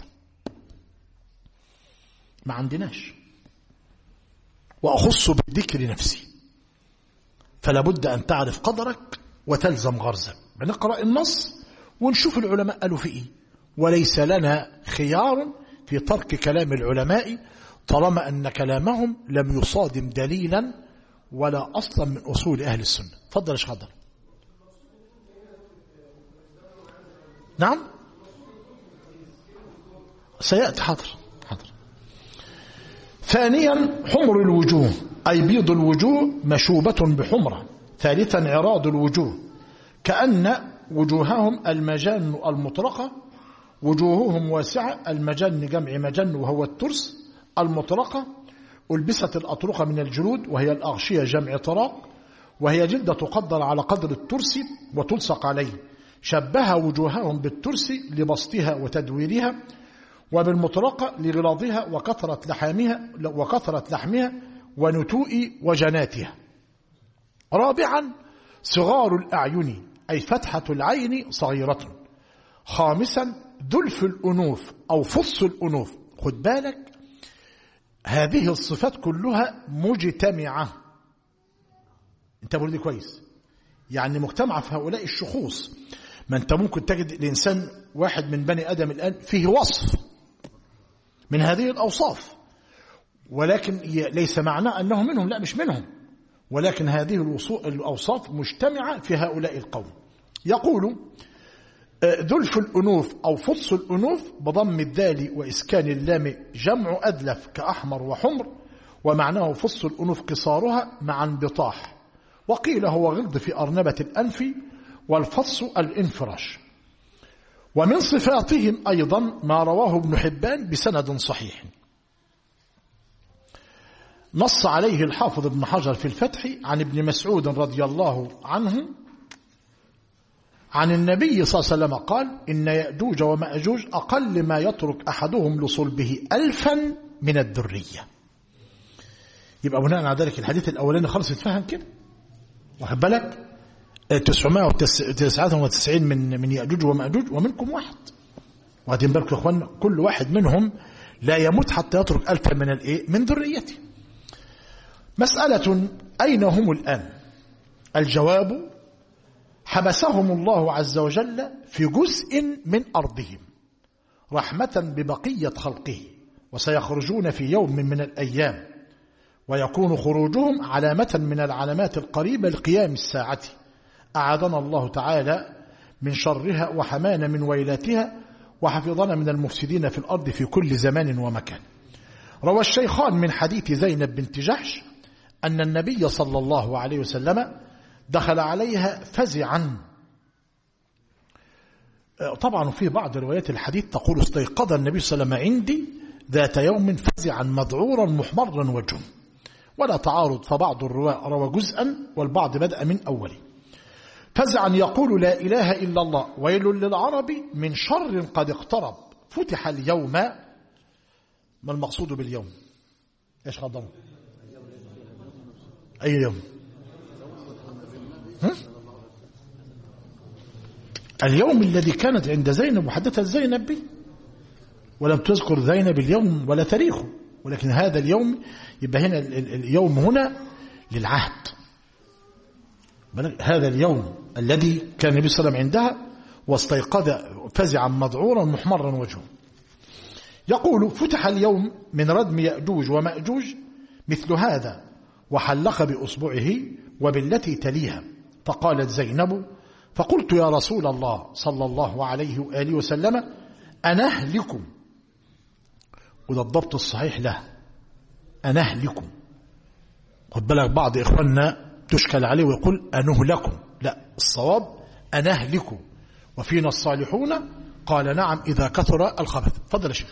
Speaker 1: ما عندناش. وأخص بالذكر نفسي، فلا بد أن تعرف قدرك وتلزم غرزك. بنقرأ النص ونشوف العلماء قالوا في إيه، وليس لنا خيار في ترك كلام العلماء طالما أن كلامهم لم يصادم دليلا ولا أصلا من أصول أهل السنة. تفضل يا شيخ. حضر. نعم سيأتي. حاضر حاضر. ثانيا حمر الوجوه أي بيض الوجوه مشوبة بحمرة. ثالثا عراض الوجوه كأن وجوههم المجان المطرقة، وجوههم واسعة، المجن جمع مجن وهو الترس المطرقة. ألبست الأطرقة من الجلود وهي الأغشية جمع طراق، وهي جلدة تقدر على قدر الترس وتلصق عليه. شبه وجوههم بالترس لبسطها وتدويرها، وبالمطرقة لغلاظها وكثرة لحامها وكثرة لحمها ونتوء وجناتها. رابعا صغار الأعين أي فتحة العين صغيرة. خامسا ذلف الأنوف أو فص الأنوف. خد بالك هذه الصفات كلها مجتمعة، انت بقول دي كويس، يعني مجتمعة في هؤلاء الشخوص. ما انت ممكن تجد الإنسان واحد من بني آدم الآن فيه وصف من هذه الأوصاف، ولكن ليس معناه أنه منهم، لا مش منهم، ولكن هذه الأوصاف مجتمعة في هؤلاء القوم. يقول ذلف الأنوف أو فص الأنوف بضم الذال وإسكان اللام جمع أدلف كأحمر وحمر، ومعناه فص الأنوف قصارها مع انبطاح. وقيل هو غلظ في أرنبة الأنف، والفص الانفراش. ومن صفاتهم أيضا ما رواه ابن حبان بسند صحيح، نص عليه الحافظ ابن حجر في الفتح عن ابن مسعود رضي الله عنه عن النبي صلى الله عليه وسلم قال: إن يأجوج ومأجوج أقل ما يترك أحدهم لصلبه ألفا من الذرية. يبقى بناء على ذلك الحديث الأولاني خلص يتفهم كده، واخد بالك؟ تسعمائة وتسعة وتسعين من من يأجوج ومأجوج ومنكم واحد. وهاتين بالكم يا اخوانا كل واحد منهم لا يموت حتى يترك ألفا من الايه؟ من ذريته. مسألة: أين هم الآن؟ الجواب: حبسهم الله عز وجل في جزء من أرضهم رحمة ببقية خلقه، وسيخرجون في يوم من الأيام، ويكون خروجهم علامة من العلامات القريبة لقيام الساعة. أعاذنا الله تعالى من شرها وحمانا من ويلاتها، وحفظنا من المفسدين في الأرض في كل زمان ومكان. روى الشيخان من حديث زينب بنت جحش أن النبي صلى الله عليه وسلم دخل عليها فزعا. طبعا في بعض روايات الحديث تقول: استيقظ النبي صلى الله عليه وسلم عندي ذات يوم فزعا مذعورا محمرا وجهه، ولا تعارض، فبعض الرواة روى جزءا والبعض بدأ من أوله. فزعا يقول: لا إله إلا الله، ويل للعرب من شر قد اقترب، فتح اليوم. ما المقصود باليوم؟ ايش قدمه؟ أي يوم؟ هم؟ اليوم الذي كانت عند زينب وحدثت زينب به، ولم تذكر زينب اليوم ولا تاريخه، ولكن هذا اليوم يبقى هنا اليوم هنا للعهد. هذا اليوم الذي كان النبي صلى الله عليه وسلم عندها واستيقظ فزعا مذعورا محمرا وجهه. يقول: فتح اليوم من ردم يأجوج ومأجوج مثل هذا، وحلق بأصبعه وبالتي تليها. فقالت زينب: فقلت يا رسول الله صلى الله عليه وآله وسلم: أنهلكم؟ وده الضبط الصحيح له، أنهلكم. خد بالك بعض إخواننا تشكل عليه ويقول أنهلكم، لا، الصواب أنهلكم، وفينا الصالحون. قال: نعم إذا كثر الخبث. فضل يا شيخ.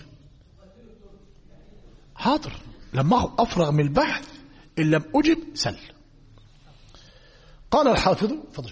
Speaker 1: حاضر، لما أفرغ من البحث إن لم أجب سل. قال الحافظ: فضل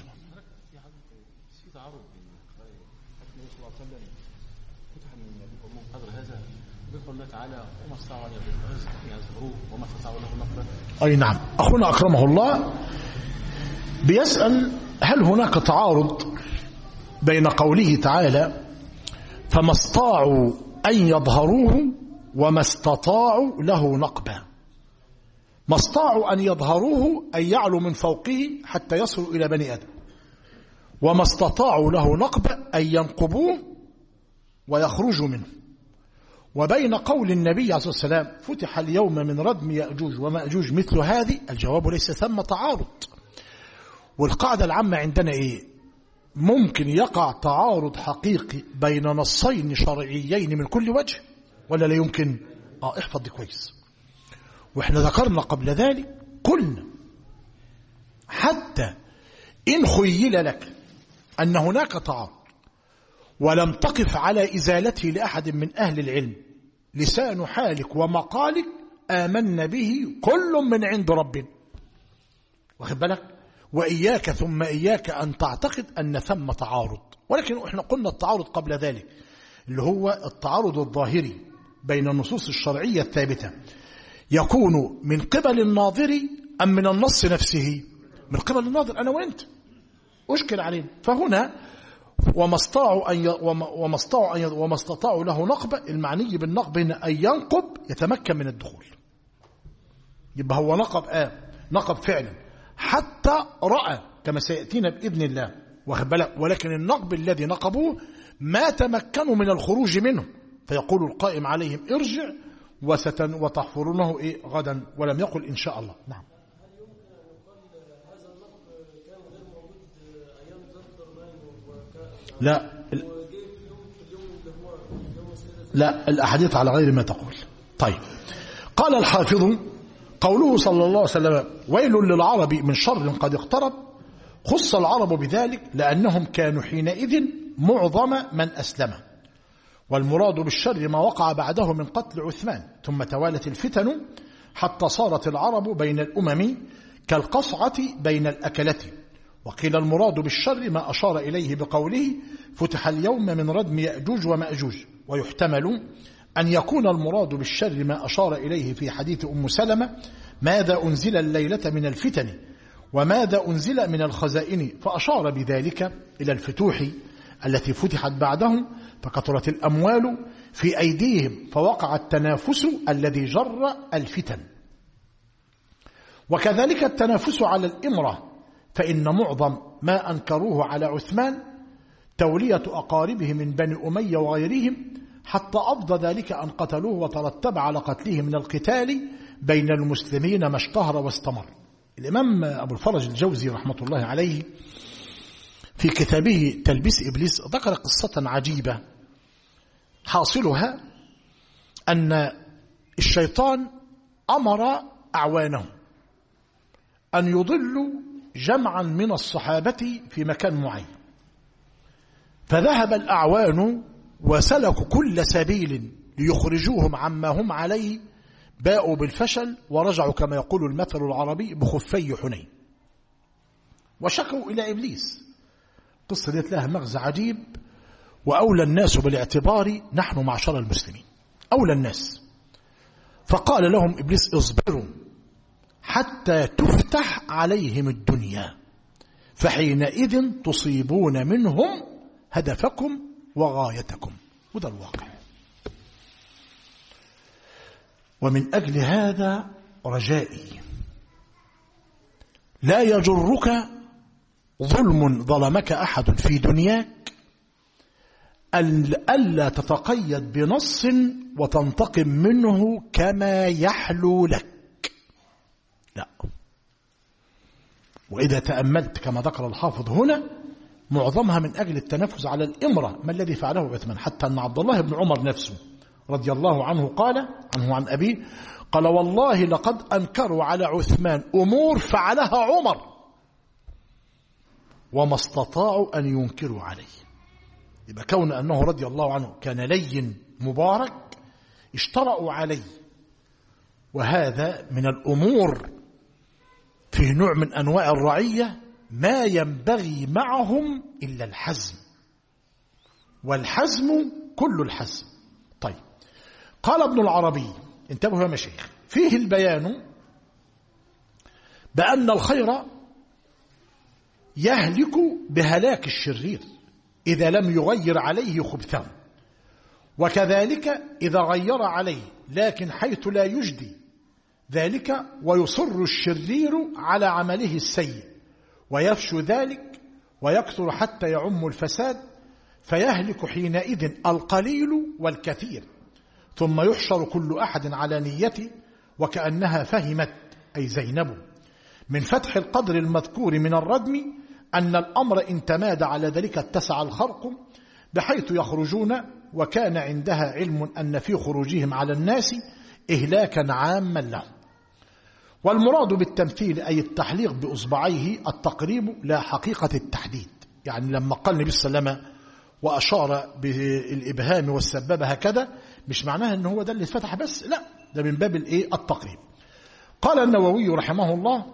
Speaker 1: أي نعم. أخونا أكرمه الله بيسأل: هل هناك تعارض بين قوله تعالى فما استطاعوا أن يظهروه وما استطاعوا له نقبا؟ ما استطاعوا أن يظهروه أن يعلوا من فوقه حتى يصلوا إلى بني آدم، وما استطاعوا له نقبا أن ينقبوه ويخرجوا منه. وبين قول النبي عليه الصلاة والسلام فتح اليوم من ردم يأجوج ومأجوج مثل هذه، الجواب ليس ثم تعارض. والقاعدة العامة عندنا إيه؟ ممكن يقع تعارض حقيقي بين نصين شرعيين من كل وجه ولا لا يمكن؟ آه احفظ دي كويس. وإحنا ذكرنا قبل ذلك قلنا حتى إن خيل لك أن هناك تعارض ولم تقف على إزالته لأحد من أهل العلم، لسان حالك ومقالك آمنا به كل من عند ربنا، واخد بالك؟ وإياك ثم إياك أن تعتقد أن ثم تعارض. ولكن إحنا قلنا التعارض قبل ذلك اللي هو التعارض الظاهري بين النصوص الشرعية الثابتة، يكون من قبل الناظر أم من النص نفسه؟ من قبل الناظر، أنا وأنت أشكل علينا. فهنا وما استطاعوا أن ي... وما استطاعوا أن ي... وما استطاعوا له نقب، المعني بالنقب هنا أن ينقب يتمكن من الدخول، يبقى هو نقب آه نقب فعلا حتى رأى كما سيأتينا بإذن الله، واخد بالك؟ ولكن النقب الذي نقبوه ما تمكنوا من الخروج منه، فيقول القائم عليهم ارجع وستن وتحفرونه إيه غدا، ولم يقل إن شاء الله. نعم. لا لا الأحاديث على غير ما تقول. طيب، قال الحافظ قوله صلى الله عليه وسلم ويل للعرب من شر قد اقترب، خص العرب بذلك لأنهم كانوا حينئذ معظم من أسلم، والمراد بالشر ما وقع بعده من قتل عثمان، ثم توالت الفتن حتى صارت العرب بين الأمم كالقصعة بين الأكلة. وقيل المراد بالشر ما أشار إليه بقوله فتح اليوم من ردم يأجوج ومأجوج، ويحتمل أن يكون المراد بالشر ما أشار إليه في حديث أم سلمة ماذا أنزل الليلة من الفتن وماذا أنزل من الخزائن، فأشار بذلك إلى الفتوح التي فتحت بعدهم فكثرت الأموال في أيديهم فوقع التنافس الذي جر الفتن. وكذلك التنافس على الإمرة، فإن معظم ما أنكروه على عثمان تولية أقاربه من بني أمية وغيرهم، حتى أفضى ذلك أن قتلوه وترتب على قتله من القتال بين المسلمين ما اشتهر واستمر. الإمام أبو الفرج الجوزي رحمة الله عليه في كتابه تلبيس إبليس ذكر قصة عجيبة، حاصلها أن الشيطان أمر أعوانه أن يضلوا جمعا من الصحابة في مكان معين، فذهب الأعوان وسلكوا كل سبيل ليخرجوهم عما هم عليه، باءوا بالفشل ورجعوا كما يقول المثل العربي بخفي حنين، وشكوا إلى إبليس. قصة ديت لها مغزى عجيب، وأولى الناس بالاعتبار نحن معشر المسلمين، أولى الناس. فقال لهم إبليس اصبروا حتى تفتح عليهم الدنيا، فحينئذ تصيبون منهم هدفكم وغايتكم. وده الواقع. ومن أجل هذا رجائي لا يجرك ظلم ظلمك أحد في دنياك ألا تتقيد بنص وتنتقم منه كما يحلو لك، لا. وإذا تأملت كما ذكر الحافظ هنا معظمها من أجل التنفس على الإمرة، ما الذي فعله عثمان، حتى أن عبد الله بن عمر نفسه رضي الله عنه قال عنه عن أبيه قال والله لقد أنكروا على عثمان أمور فعلها عمر وما استطاعوا أن ينكروا عليه. يبقى كون أنه رضي الله عنه كان لين مبارك اشترأوا عليه، وهذا من الأمور فيه نوع من أنواع الرعية ما ينبغي معهم إلا الحزم، والحزم كل الحزم. طيب، قال ابن العربي انتبهوا يا مشايخ، فيه البيان بأن الخير يهلك بهلاك الشرير إذا لم يغير عليه خبثه، وكذلك إذا غير عليه لكن حيث لا يجدي ذلك ويصر الشرير على عمله السيء ويفشو ذلك ويكثر حتى يعم الفساد، فيهلك حينئذ القليل والكثير، ثم يحشر كل أحد على نيته. وكأنها فهمت أي زينب من فتح القدر المذكور من الردم أن الأمر إن تماد على ذلك اتسع الخرق بحيث يخرجون، وكان عندها علم أن في خروجهم على الناس إهلاكا عاما لهم. والمراد بالتمثيل أي التحليق بأصبعيه التقريب لا حقيقة التحديد. يعني لما قال النبي صلى الله عليه وسلم وأشار بالإبهام والسبابة هكذا مش معناها أنه هو ده اللي اتفتح بس، لا، ده من باب الإيه التقريب. قال النووي رحمه الله: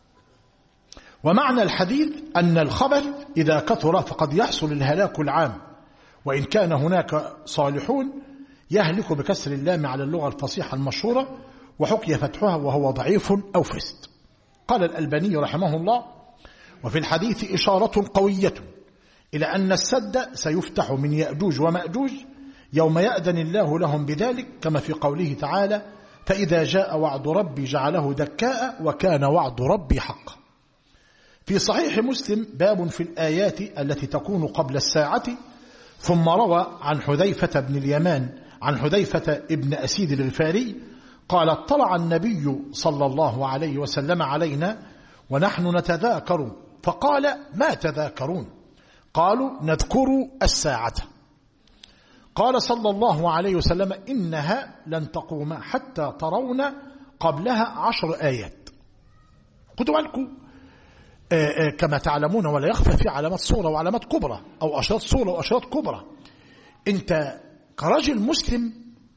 Speaker 1: ومعنى الحديث أن الخبث إذا كثر فقد يحصل الهلاك العام، وإن كان هناك صالحون يهلك بكسر اللام على اللغة الفصيحة المشهورة، وحكي فتحها وهو ضعيف أو فسد. قال الألباني رحمه الله: وفي الحديث إشارة قوية إلى أن السد سيفتح من يأجوج ومأجوج يوم يأذن الله لهم بذلك، كما في قوله تعالى: فإذا جاء وعد ربي جعله دكاء وكان وعد ربي حقا. في صحيح مسلم باب في الآيات التي تكون قبل الساعة. ثم روى عن حذيفة بن اليمان عن حذيفة ابن أسيد الغفاري قال: اطلع النبي صلى الله عليه وسلم علينا ونحن نتذاكر، فقال: ما تذاكرون؟ قالوا: نذكر الساعة. قال صلى الله عليه وسلم: إنها لن تقوم حتى ترون قبلها عشر آيات. خدوا بالكم، كما تعلمون ولا يخفى في علامات صورة وعلامات كبرى، أو أشراط صورة وأشراط كبرى. أنت كرجل مسلم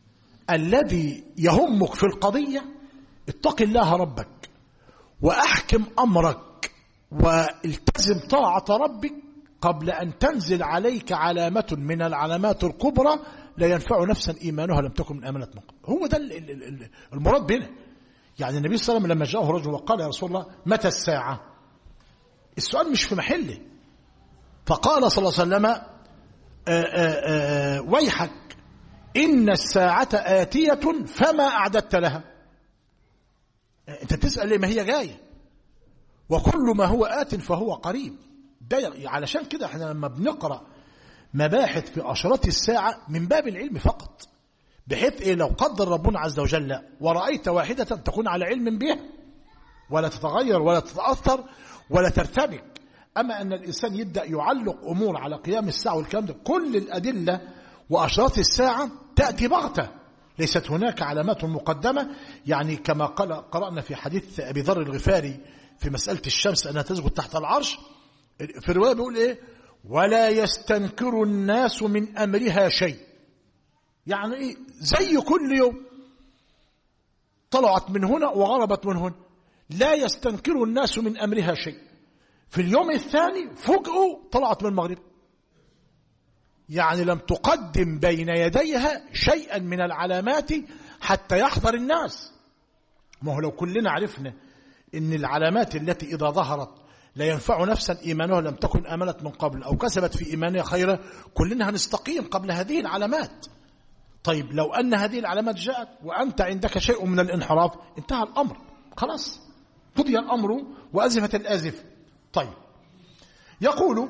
Speaker 1: الذي يهمك في القضية اتق الله ربك وأحكم أمرك والتزم طاعة ربك قبل أن تنزل عليك علامة من العلامات الكبرى لا ينفع نفسا إيمانها لم تكن من آمنت من قبل. هو ده المراد بنا. يعني النبي صلى الله عليه وسلم لما جاءه رجل وقال: يا رسول الله متى الساعة؟ السؤال مش في محله. فقال صلى الله عليه وسلم: آآ آآ ويحك إن الساعة آتية فما أعددت لها. أنت تسأل ليه؟ ما هي جاية، وكل ما هو آت فهو قريب. ده علشان كده احنا لما بنقرأ مباحث في أشراط الساعة من باب العلم فقط، بحيث إيه لو قدر ربنا عز وجل ورأيت واحدة تكون على علم بها ولا تتغير ولا تتأثر ولا ترتبك. أما أن الإنسان يبدأ يعلق أمور على قيام الساعة والكلام ده، كل الأدلة وأشراط الساعة تأتي بغتة، ليست هناك علامات مقدمة. يعني كما قال قرأنا في حديث أبي ذر الغفاري في مسألة الشمس أنها تسجد تحت العرش، في الرواية بيقول إيه: ولا يستنكر الناس من أمرها شيء. يعني إيه؟ زي كل يوم طلعت من هنا وغربت من هنا، لا يستنكر الناس من أمرها شيء. في اليوم الثاني فجأة طلعت من المغرب، يعني لم تقدم بين يديها شيئا من العلامات حتى يحضر الناس. ما هو لو كلنا عرفنا إن العلامات التي إذا ظهرت لا ينفع نفسا إيمانها لم تكن آمنت من قبل أو كسبت في إيمانها خيرا، كلنا هنستقيم قبل هذه العلامات. طيب لو أن هذه العلامات جاءت وأنت عندك شيء من الانحراف، انتهى الأمر، خلاص قضي الأمر وأزفت الآزفة. طيب يقول: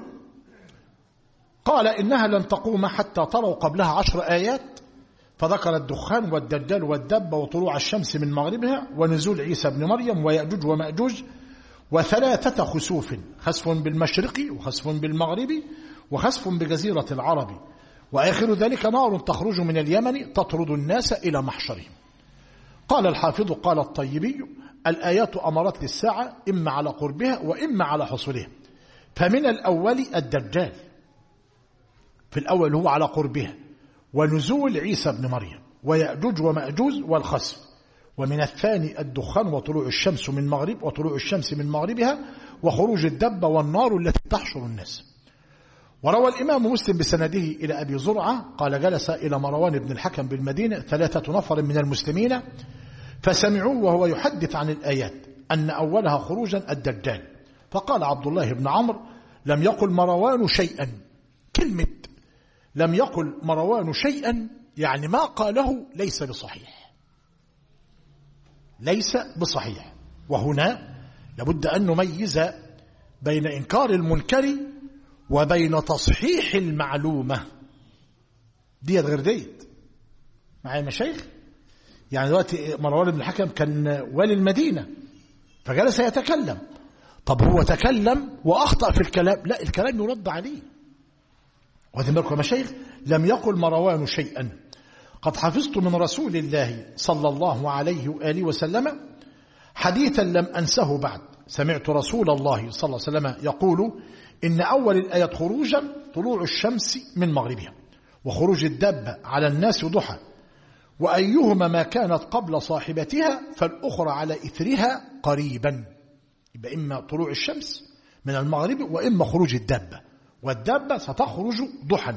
Speaker 1: قال: إنها لن تقوم حتى تروا قبلها عشر آيات، فذكر الدخان والدجال والدب وطلوع الشمس من مغربها ونزول عيسى بن مريم ويأجوج ومأجوج وثلاثة خسوف، خسف بالمشرق وخسف بالمغرب وخسف بجزيرة العرب، وآخر ذلك نار تخرج من اليمن تطرد الناس إلى محشرهم. قال الحافظ قال الطيبي: الآيات أمرت للساعة إما على قربها وإما على حصولها. فمن الأول الدجال، في الأول هو على قربها، ونزول عيسى بن مريم ويأجوج ومأجوج والخسف. ومن الثاني الدخان وطلوع الشمس من مغرب وطلوع الشمس من مغربها وخروج الدب والنار التي تحشر الناس. وروى الإمام مسلم بسنده إلى أبي زرعة قال: جلس إلى مروان بن الحكم بالمدينة ثلاثة نفر من المسلمين فسمعوا وهو يحدث عن الآيات أن أولها خروجا الدجال، فقال عبد الله بن عمرو: لم يقل مروان شيئا. كلمة لم يقل مروان شيئا يعني ما قاله ليس بصحيح، ليس بصحيح. وهنا لابد أن نميز بين إنكار المنكر وبين تصحيح المعلومة. ديت غير ديت. معايا مشايخ؟ يعني دلوقتي مروان بن الحكم كان والي المدينة فجلس يتكلم، طب هو تكلم وأخطأ في الكلام، لا، الكلام يرد عليه. وهذا بالكم يا مشايخ، لم يقل مروان شيئا. قد حفظت من رسول الله صلى الله عليه وآله وسلم حديثا لم أنسه بعد، سمعت رسول الله صلى الله عليه وسلم يقول إن أول الآيات خروجا طلوع الشمس من مغربها، وخروج الدابة على الناس ضحى، وأيهما ما كانت قبل صاحبتها فالأخرى على إثرها قريبا. يبقى إما طلوع الشمس من المغرب وإما خروج الدابة، والدابة ستخرج ضحى.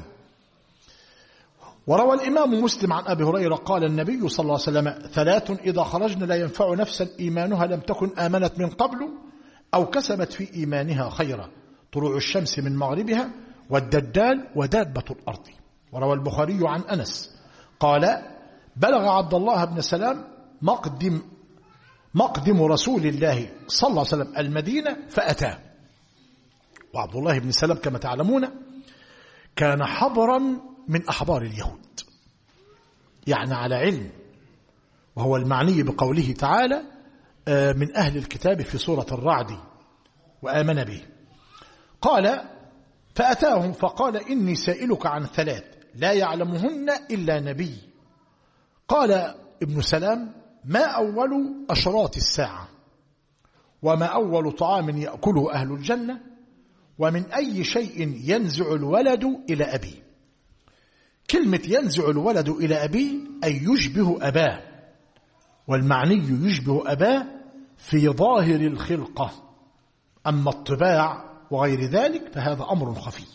Speaker 1: وروى الإمام مسلم عن أبي هريرة قال النبي صلى الله عليه وسلم ثلاث إذا خرجنا لا ينفع نفسا إيمانها لم تكن آمنت من قبل أو كسبت في إيمانها خيرا: طلوع الشمس من مغربها، والدجال، ودابة الأرض. وروى البخاري عن أنس قال بلغ عبد الله بن سلام مقدم مقدم رسول الله صلى الله عليه وسلم المدينة فأتاه. وعبد الله بن سلام كما تعلمون كان حبرا من أحبار اليهود، يعني على علم، وهو المعني بقوله تعالى من أهل الكتاب في سورة الرعد وآمن به. قال فأتاهم فقال إني سائلك عن ثلاث لا يعلمهن إلا نبي. قال ابن سلام ما أول أشراط الساعة، وما أول طعام يأكله أهل الجنة، ومن أي شيء ينزع الولد إلى أبيه. كلمة ينزع الولد إلى أبيه أي يشبه أباه، والمعني يشبه أباه في ظاهر الخلقة، أما الطباع وغير ذلك فهذا أمر خفي.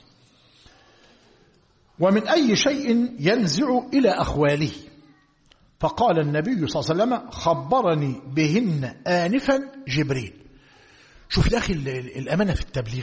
Speaker 1: ومن أي شيء ينزع إلى أخواله، فقال النبي صلى الله عليه وسلم خبرني بهن آنفا جبريل. شوف يا أخي الأمانة في التبليغ،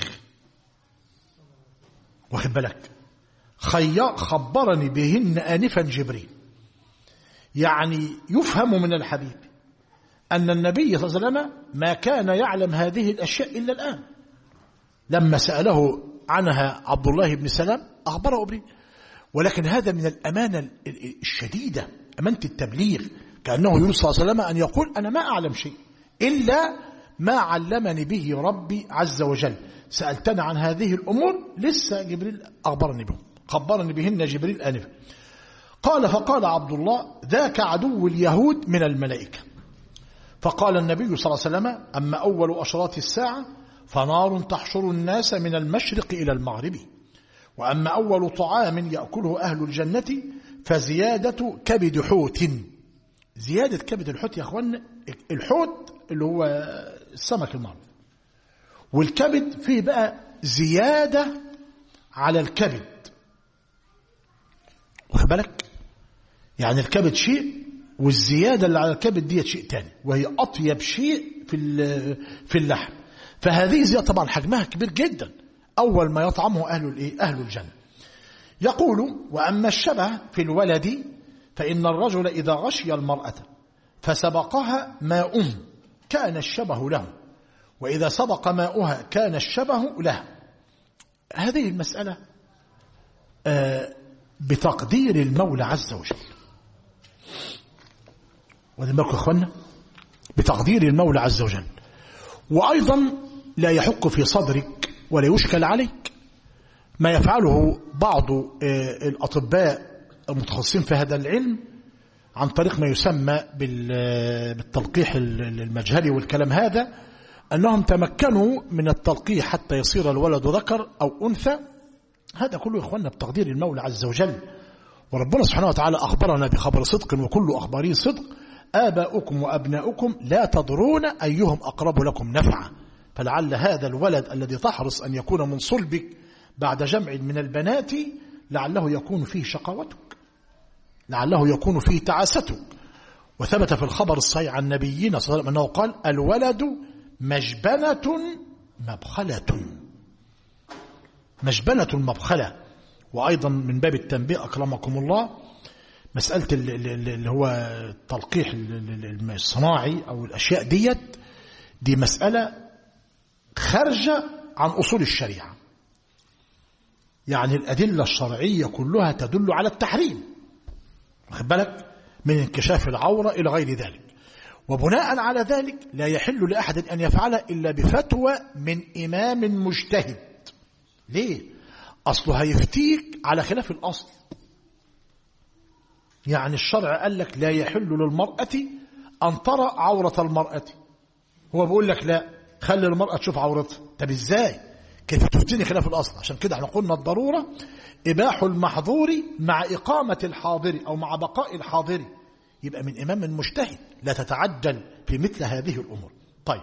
Speaker 1: واخد بالك، خبرني بهن آنفا جبريل، يعني يفهم من الحديث أن النبي صلى الله عليه وسلم ما كان يعلم هذه الأشياء إلا الآن. لما سأله عنها عبد الله بن سلام أخبره جبريل. ولكن هذا من الأمانة الشديدة، أمانة التبليغ، كأنه يقول صلى الله عليه وسلم أن يقول أنا ما أعلم شيء إلا ما علمني به ربي عز وجل. سألتنا عن هذه الأمور لسه جبريل أخبرني بهم، خبرني بهن جبريل آنفا. قال فقال عبد الله ذاك عدو اليهود من الملائكة. فقال النبي صلى الله عليه وسلم أما أول أشراط الساعة فنار تحشر الناس من المشرق إلى المغرب، وأما أول طعام يأكله أهل الجنة فزيادة كبد حوت. زيادة كبد الحوت يا أخوان، الحوت اللي هو السمك المعروف، والكبد فيه بقى زيادة على الكبد، واخد بالك، يعني الكبد شيء والزيادة اللي على الكبد دي شيء تاني، وهي أطيب شيء في في اللحم. فهذه زيادة طبعا حجمها كبير جدا، أول ما يطعمه أهل الإيه؟ أهل الجنة. يقول وأما الشبه في الولد فإن الرجل إذا غشي المرأة فسبقها ماء كان الشبه له، وإذا سبق ماؤها كان الشبه له. هذه المسألة آه بتقدير المولى عز وجل، وهذا بالكم يا أخوانا، بتقدير المولى عز وجل. وأيضا لا يحك في صدرك ولا يشكل عليك ما يفعله بعض الأطباء المتخصصين في هذا العلم عن طريق ما يسمى بالتلقيح المجهري والكلام هذا، أنهم تمكنوا من التلقيح حتى يصير الولد ذكر أو أنثى. هذا كله يا إخواننا بتقدير المولى عز وجل. وربنا سبحانه وتعالى أخبرنا بخبر صدق، وكل أخباره صدق: آباؤكم وأبناؤكم لا تدرون أيهم أقرب لكم نفعا، فلعل هذا الولد الذي تحرص أن يكون من صلبك بعد جمع من البنات لعله يكون فيه شقاوتك، لعله يكون فيه تعاستك. وثبت في الخبر الصحيح عن نبينا صلى الله عليه وسلم أنه قال: الولد مجبنة مبخلة، مجبنة مبخلة. وأيضا من باب التنبيه أكرمكم الله، مسألة اللي هو التلقيح الصناعي أو الأشياء ديت، دي مسألة خارجة عن أصول الشريعة، يعني الأدلة الشرعية كلها تدل على التحريم، واخد بالك، من انكشاف العورة إلى غير ذلك. وبناء على ذلك لا يحل لأحد أن يفعله إلا بفتوى من إمام مجتهد. ليه؟ أصله هيفتيك على خلاف الأصل. يعني الشرع قال لك لا يحل للمرأة أن ترى عورة المرأة، هو بيقول لك لا، خلي المرأة تشوف عورتها. طب ازاي؟ كيف تفتني خلاف الأصل؟ عشان كده احنا قلنا الضرورة إباح المحظور مع إقامة الحاضر أو مع بقاء الحاضر. يبقى من إمام مجتهد، لا تتعجل في مثل هذه الأمور. طيب،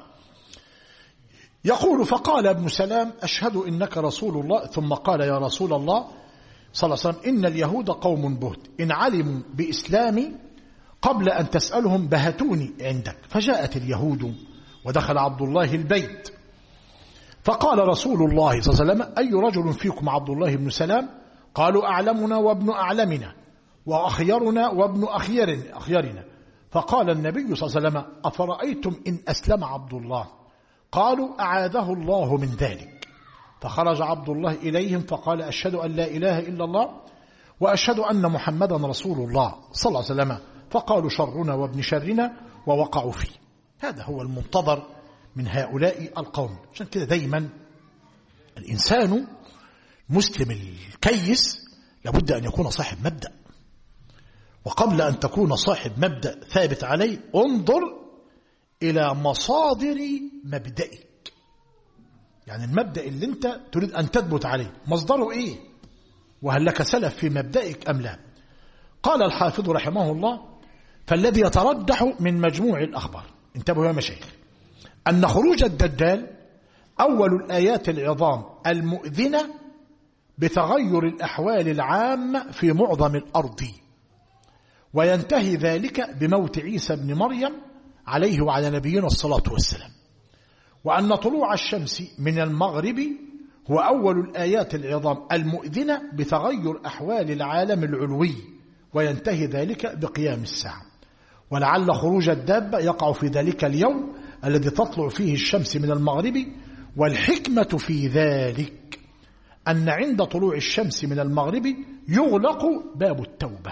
Speaker 1: يقول فقال ابن سلام أشهد إنك رسول الله، ثم قال يا رسول الله صلى الله عليه وسلم إن اليهود قوم بهت، إن علموا بإسلامي قبل أن تسألهم بهتوني عندك. فجاءت اليهود ودخل عبد الله البيت، فقال رسول الله صلى الله عليه وسلم أي رجل فيكم عبد الله بن سلام؟ قالوا أعلمنا وابن أعلمنا وأخيرنا وابن أخيرنا, أخيرنا. فقال النبي صلى الله عليه وسلم أفرأيتم إن أسلم عبد الله؟ قالوا أعاذه الله من ذلك. فخرج عبد الله إليهم فقال أشهد أن لا إله إلا الله وأشهد أن محمدا رسول الله صلى الله عليه وسلم. فقالوا شرنا وابن شرنا ووقعوا فيه. هذا هو المنتظر من هؤلاء القوم. عشان كده دايما الإنسان مسلم الكيس لابد أن يكون صاحب مبدأ، وقبل أن تكون صاحب مبدأ ثابت عليه انظر إلى مصادر مبدئك. يعني المبدأ اللي أنت تريد أن تثبت عليه مصدره إيه، وهل لك سلف في مبدئك أم لا؟ قال الحافظ رحمه الله فالذي يترجح من مجموع الأخبار، انتبهوا يا مشايخ، أن خروج الدجال أول الآيات العظام المؤذنة بتغير الأحوال العامة في معظم الأرض، وينتهي ذلك بموت عيسى بن مريم عليه وعلى نبينا الصلاة والسلام. وأن طلوع الشمس من المغرب هو أول الآيات العظام المؤذنة بتغير أحوال العالم العلوي، وينتهي ذلك بقيام الساعة. ولعل خروج الدابة يقع في ذلك اليوم الذي تطلع فيه الشمس من المغرب. والحكمة في ذلك أن عند طلوع الشمس من المغرب يغلق باب التوبة،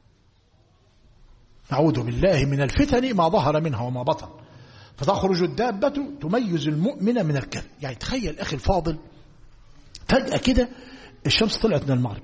Speaker 1: نعوذ بالله من الفتن ما ظهر منها وما بطن، فتخرج الدابة تميز المؤمن من الكافر. يعني تخيل أخي الفاضل، فجأة كده الشمس طلعت من المغرب،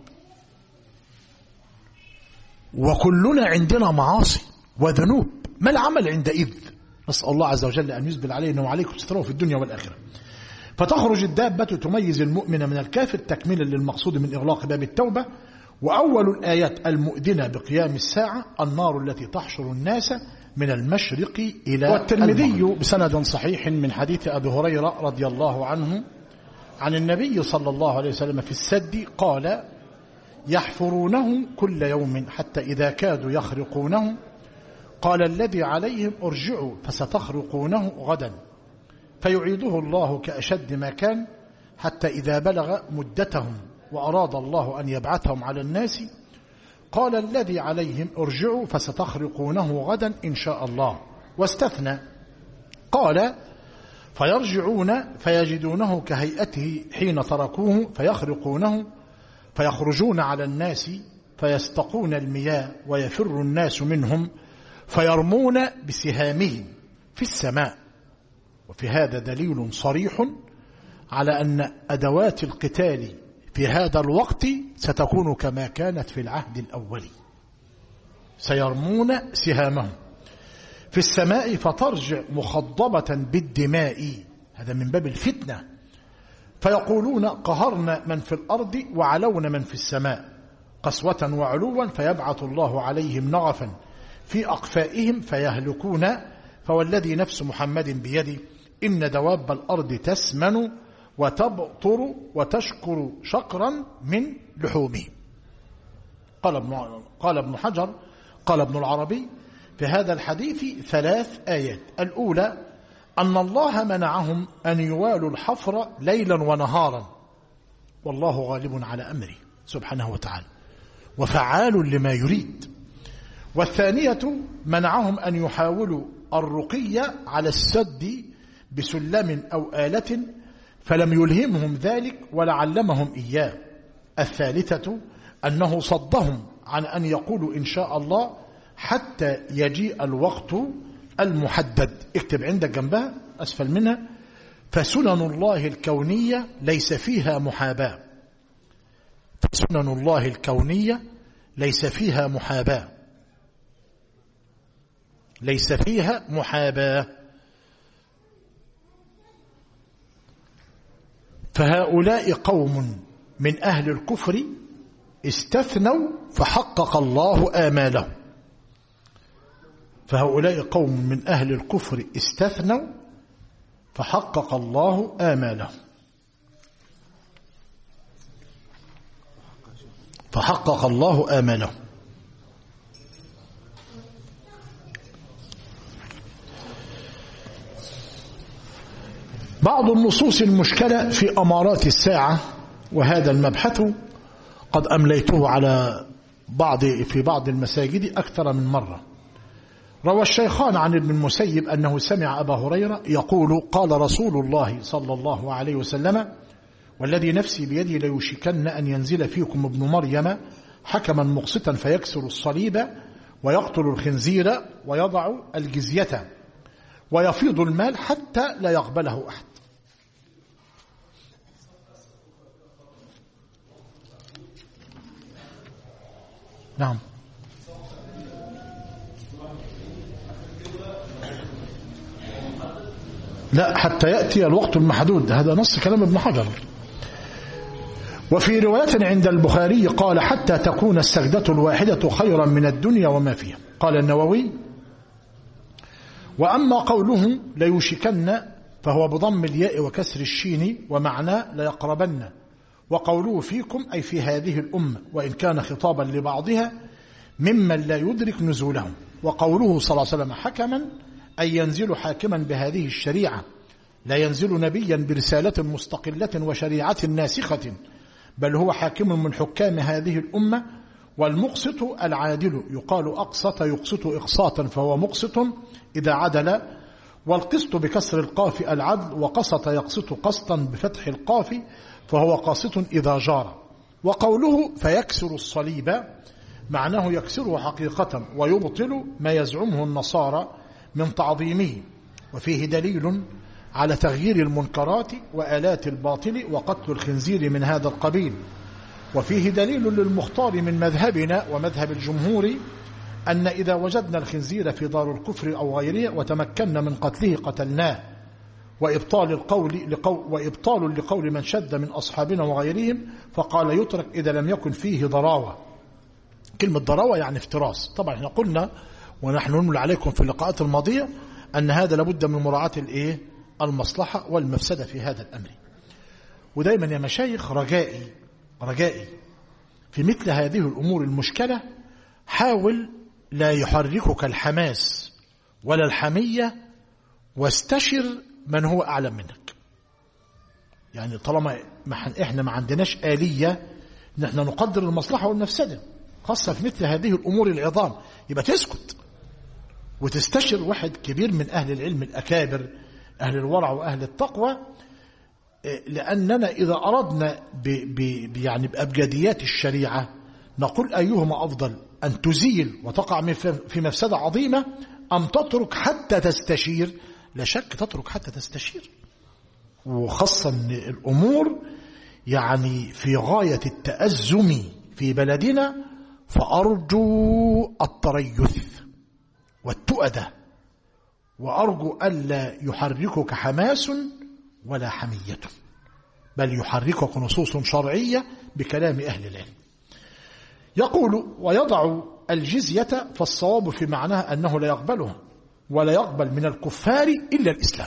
Speaker 1: وكلنا عندنا معاصي وذنوب، ما العمل عندئذ؟ نسأل الله عز وجل أن يسبل علينا وعليكم ستره في الدنيا والآخرة. فتخرج الدابة تميز المؤمن من الكافر تكميلا للمقصود من إغلاق باب التوبة. وأول الآيات المؤذنة بقيام الساعة النار التي تحشر الناس من المشرق إلى والترمذي بسند صحيح من حديث أبي هريرة رضي الله عنه عن النبي صلى الله عليه وسلم في السد قال يحفرونه كل يوم حتى إذا كادوا يخرقونه قال الذي عليهم ارجعوا فستخرقونه غدا، فيعيده الله كأشد ما كان حتى إذا بلغ مدتهم وأراد الله أن يبعثهم على الناس قال الذي عليهم ارجعوا فستخرقونه غدا إن شاء الله، واستثنى قال فيرجعون فيجدونه كهيئته حين تركوه فيخرقونه فيخرجون على الناس فيستقون المياه ويفر الناس منهم فيرمون بسهامهم في السماء. وفي هذا دليل صريح على أن أدوات القتال في هذا الوقت ستكون كما كانت في العهد الأول، سيرمون سهامهم في السماء فترجع مخضبة بالدماء، هذا من باب الفتنة، فيقولون قهرنا من في الأرض وعلونا من في السماء قسوة وعلوا، فيبعث الله عليهم نغفا في أقفائهم فيهلكون. فوالذي نفس محمد بيده إن دواب الأرض تسمن وتبطر وتشكر شقرا من لحومه. قال ابن قال ابن حجر قال ابن العربي في هذا الحديث ثلاث آيات. الأولى أن الله منعهم أن يوالوا الحفر ليلا ونهارا، والله غالب على أمره سبحانه وتعالى وفعال لما يريد. والثانية منعهم أن يحاولوا الرقية على السد بسلم أو آلة فلم يلهمهم ذلك ولا علمهم إياه. الثالثة أنه صدهم عن أن يقولوا إن شاء الله حتى يجيء الوقت المحدد. اكتب عندك جنبها أسفل منها فسنن الله الكونية ليس فيها محاباة، فسنن الله الكونية ليس فيها محاباة، ليس فيها محاباة. فهؤلاء قوم من أهل الكفر استثنوا فحقق الله آمالهم. فهؤلاء قوم من أهل الكفر استثنوا فحقق الله آمالهم. فحقق الله آمالهم. بعض النصوص المشكلة في أمارات الساعة، وهذا المبحث قد أمليته على بعض في بعض المساجد أكثر من مرة. روى الشيخان عن ابن المسيب أنه سمع أبا هريرة يقول قال رسول الله صلى الله عليه وسلم والذي نفسي بيدي ليوشكن أن ينزل فيكم ابن مريم حكما مقسطا فيكسر الصليب ويقتل الخنزير ويضع الجزية ويفيض المال حتى لا يقبله أحد. نعم. لا، حتى يأتي الوقت المحدود، هذا نص كلام ابن حجر. وفي رواية عند البخاري قال حتى تكون السجدة الواحدة خيرا من الدنيا وما فيها. قال النووي وأما قوله ليوشكن فهو بضم الياء وكسر الشين ومعناه ليقربن، وقوله فيكم أي في هذه الأمة وإن كان خطابا لبعضها ممن لا يدرك نزولهم. وقوله صلى الله عليه وسلم حكما أي ينزل حاكما بهذه الشريعة، لا ينزل نبيا برسالة مستقلة وشريعة ناسخة، بل هو حاكم من حكام هذه الأمة. والمقسط العادل يقال أقسط يقسط إقساطا فهو مقسط إذا عدل، والقسط بكسر القاف العدل، وقسط يقسط قسطا بفتح القاف فهو قاسط إذا جار. وقوله فيكسر الصليب معناه يكسره حقيقة ويبطل ما يزعمه النصارى من تعظيمه، وفيه دليل على تغيير المنكرات وآلات الباطل وقتل الخنزير من هذا القبيل. وفيه دليل للمختار من مذهبنا ومذهب الجمهور أن إذا وجدنا الخنزير في دار الكفر أو غيره وتمكنا من قتله قتلناه، وإبطال القول لقول وإبطال لقول من شد من أصحابنا وغيرهم فقال يترك إذا لم يكن فيه ضراوة. كلمة ضراوة يعني افتراس. طبعا احنا قلنا ونحن نمل عليكم في اللقاءات الماضية أن هذا لابد من مراعاة الإيه؟ المصلحة والمفسدة في هذا الأمر. ودايما يا مشايخ رجائي رجائي في مثل هذه الأمور المشكلة حاول لا يحركك الحماس ولا الحمية، واستشر من هو أعلم منك. يعني طالما احنا ما عندناش آلية نحن نقدر المصلحة والمفسدة خاصة في مثل هذه الأمور العظام، يبقى تسكت وتستشر واحد كبير من أهل العلم الأكابر أهل الورع وأهل التقوى. لأننا إذا أردنا ب ب يعني بأبجديات الشريعة نقول أيهما أفضل، أن تزيل وتقع في مفسدة عظيمة أم تترك حتى تستشير؟ لا شك تترك حتى تستشير، وخاصة الأمور يعني في غاية التأزم في بلدنا، فأرجو التريث والتؤدة، وأرجو ألا يحركك حماس ولا حمية، بل يحركك نصوص شرعية بكلام أهل العلم. يقول ويضع الجزية، فالصواب في معناها أنه لا يقبلها ولا يقبل من الكفار إلا الإسلام،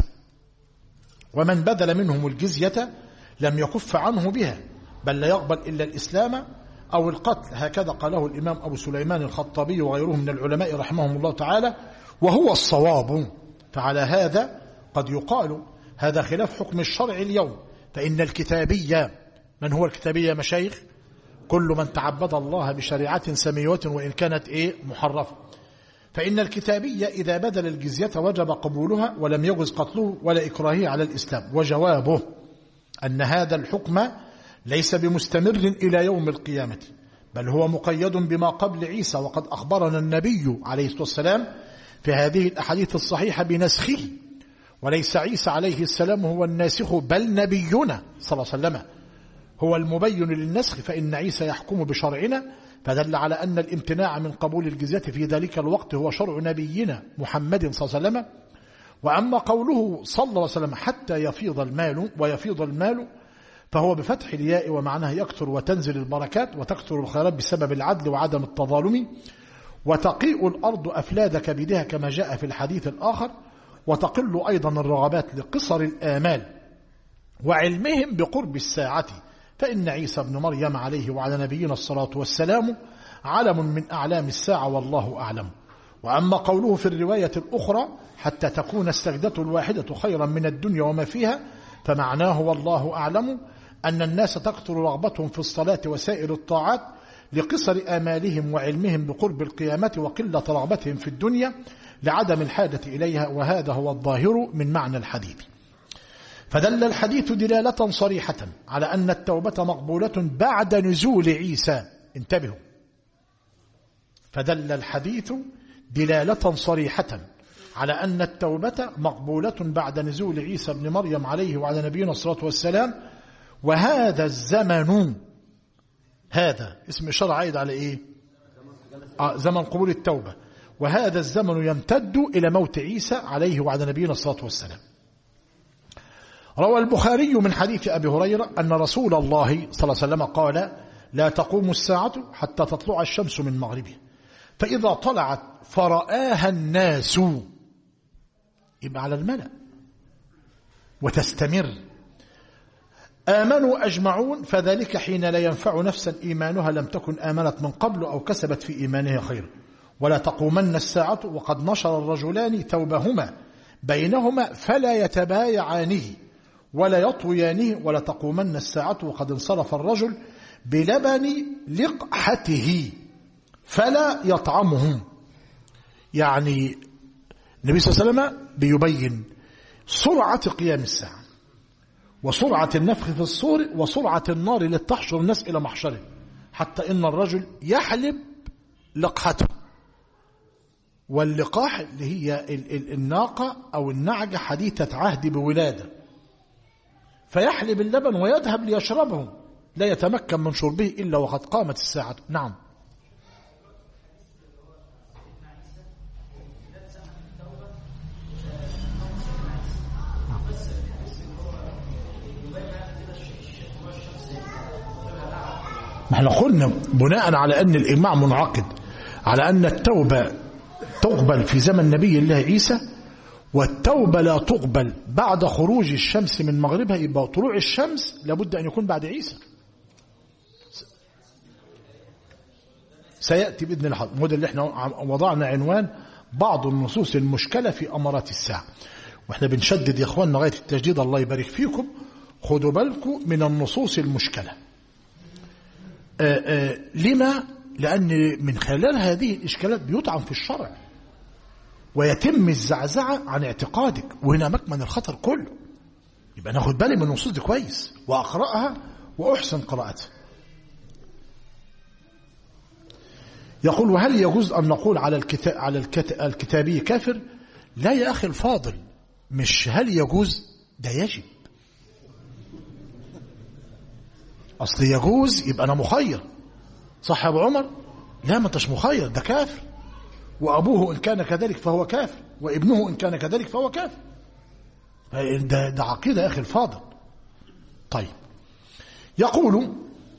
Speaker 1: ومن بذل منهم الجزية لم يكف عنه بها، بل لا يقبل إلا الإسلام أو القتل. هكذا قاله الإمام أبو سليمان الخطابي وغيره من العلماء رحمهم الله تعالى، وهو الصواب. فعلى هذا قد يقال هذا خلاف حكم الشرع اليوم، فإن الكتابية، من هو الكتابية مشايخ؟ كل من تعبد الله بشريعة سميوة وإن كانت إيه محرفة. فإن الكتابية إذا بذل الجزية وجب قبولها ولم يجز قتله ولا إكراهه على الإسلام. وجوابه أن هذا الحكم ليس بمستمر إلى يوم القيامة، بل هو مقيد بما قبل عيسى، وقد أخبرنا النبي عليه الصلاة والسلام في هذه الأحاديث الصحيحة بنسخه، وليس عيسى عليه السلام هو الناسخ، بل نبينا صلى الله عليه وسلم هو المبين للنسخ، فإن عيسى يحكم بشرعنا، فدل على أن الامتناع من قبول الجزية في ذلك الوقت هو شرع نبينا محمد صلى الله عليه وسلم. وأما قوله صلى الله عليه وسلم حتى يفيض المال ويفيض المال، فهو بفتح الياء ومعناها يكثر وتنزل البركات وتكثر الخيرات بسبب العدل وعدم التظالم، وتقيء الأرض أفلاد كبدها كما جاء في الحديث الآخر، وتقل أيضا الرغبات لقصر الآمال وعلمهم بقرب الساعة، فإن عيسى بن مريم عليه وعلى نبينا الصلاة والسلام علم من أعلام الساعة والله أعلم. وأما قوله في الرواية الأخرى حتى تكون السجدة الواحدة خيرا من الدنيا وما فيها، فمعناه والله أعلم أن الناس تكثر رغبتهم في الصلاة وسائر الطاعات لقصر آمالهم وعلمهم بقرب القيامة وقلة رغبتهم في الدنيا لعدم الحاجة إليها، وهذا هو الظاهر من معنى الحديث. فدل الحديث دلالة صريحة على أن التوبة مقبولة بعد نزول عيسى. انتبهوا، فدل الحديث دلالة صريحة على أن التوبة مقبولة بعد نزول عيسى بن مريم عليه وعلى نبينا الصلاة والسلام. وهذا الزمن، هذا اسم إشارة عائد على إيه؟ آه زمن قبول التوبة. وهذا الزمن يمتد إلى موت عيسى عليه وعلى نبينا الصلاة والسلام. روى البخاري من حديث أبي هريرة أن رسول الله صلى الله عليه وسلم قال: لا تقوم الساعة حتى تطلع الشمس من مغربها، فإذا طلعت فرآها الناس، يبقى على الملأ، وتستمر، آمنوا أجمعون، فذلك حين لا ينفع نفسا إيمانها لم تكن آمنت من قبل أو كسبت في إيمانها خيرا. ولا تقومن الساعة وقد نشر الرجلان ثوبهما بينهما فلا يتبايعانه ولا يطويانه. ولا تقومن الساعة وقد انصرف الرجل بلبن لقحته فلا يطعمهم. يعني النبي صلى الله عليه وسلم بيبين سرعة قيام الساعة وسرعة النفخ في الصور وسرعة النار لتحشر الناس إلى محشره، حتى إن الرجل يحلب لقحته، واللقاح اللي هي الناقة أو النعجة حديثة عهد بولادة، فيحلب اللبن ويذهب ليشربه، لا يتمكن من شربه إلا وقد قامت الساعة. نعم. نحن قلنا بناء على أن الإجماع منعقد على أن التوبة تقبل في زمن نبي الله عيسى، والتوبة لا تقبل بعد خروج الشمس من مغربها، يبقى طلوع الشمس لابد أن يكون بعد عيسى. سيأتي بإذن الله. وده اللي احنا وضعنا عنوان بعض النصوص المشكلة في أمارات الساعة، واحنا بنشدد يا اخواننا غاية التجديد، الله يبارك فيكم. خدوا بالكم من النصوص المشكلة. آآ آآ لما؟ لأن من خلال هذه الإشكالات بيطعن في الشرع ويتم الزعزعة عن اعتقادك، وهنا مكمن الخطر كله. يبقى ناخد بالي من النصوص دي كويس وأقرأها وأحسن قراءتها. يقول: وهل يجوز أن نقول على الكتاب على الكتابي كافر؟ لا يا أخي الفاضل، مش هل يجوز، ده يجب. أصل يجوز يبقى أنا مخير، صح يا أبو عمر؟ لا، ما انتش مخير، ده كافر، وأبوه إن كان كذلك فهو كافر، وابنه إن كان كذلك فهو كافر. ده, ده عقيدة يا أخي الفاضل. طيب، يقول: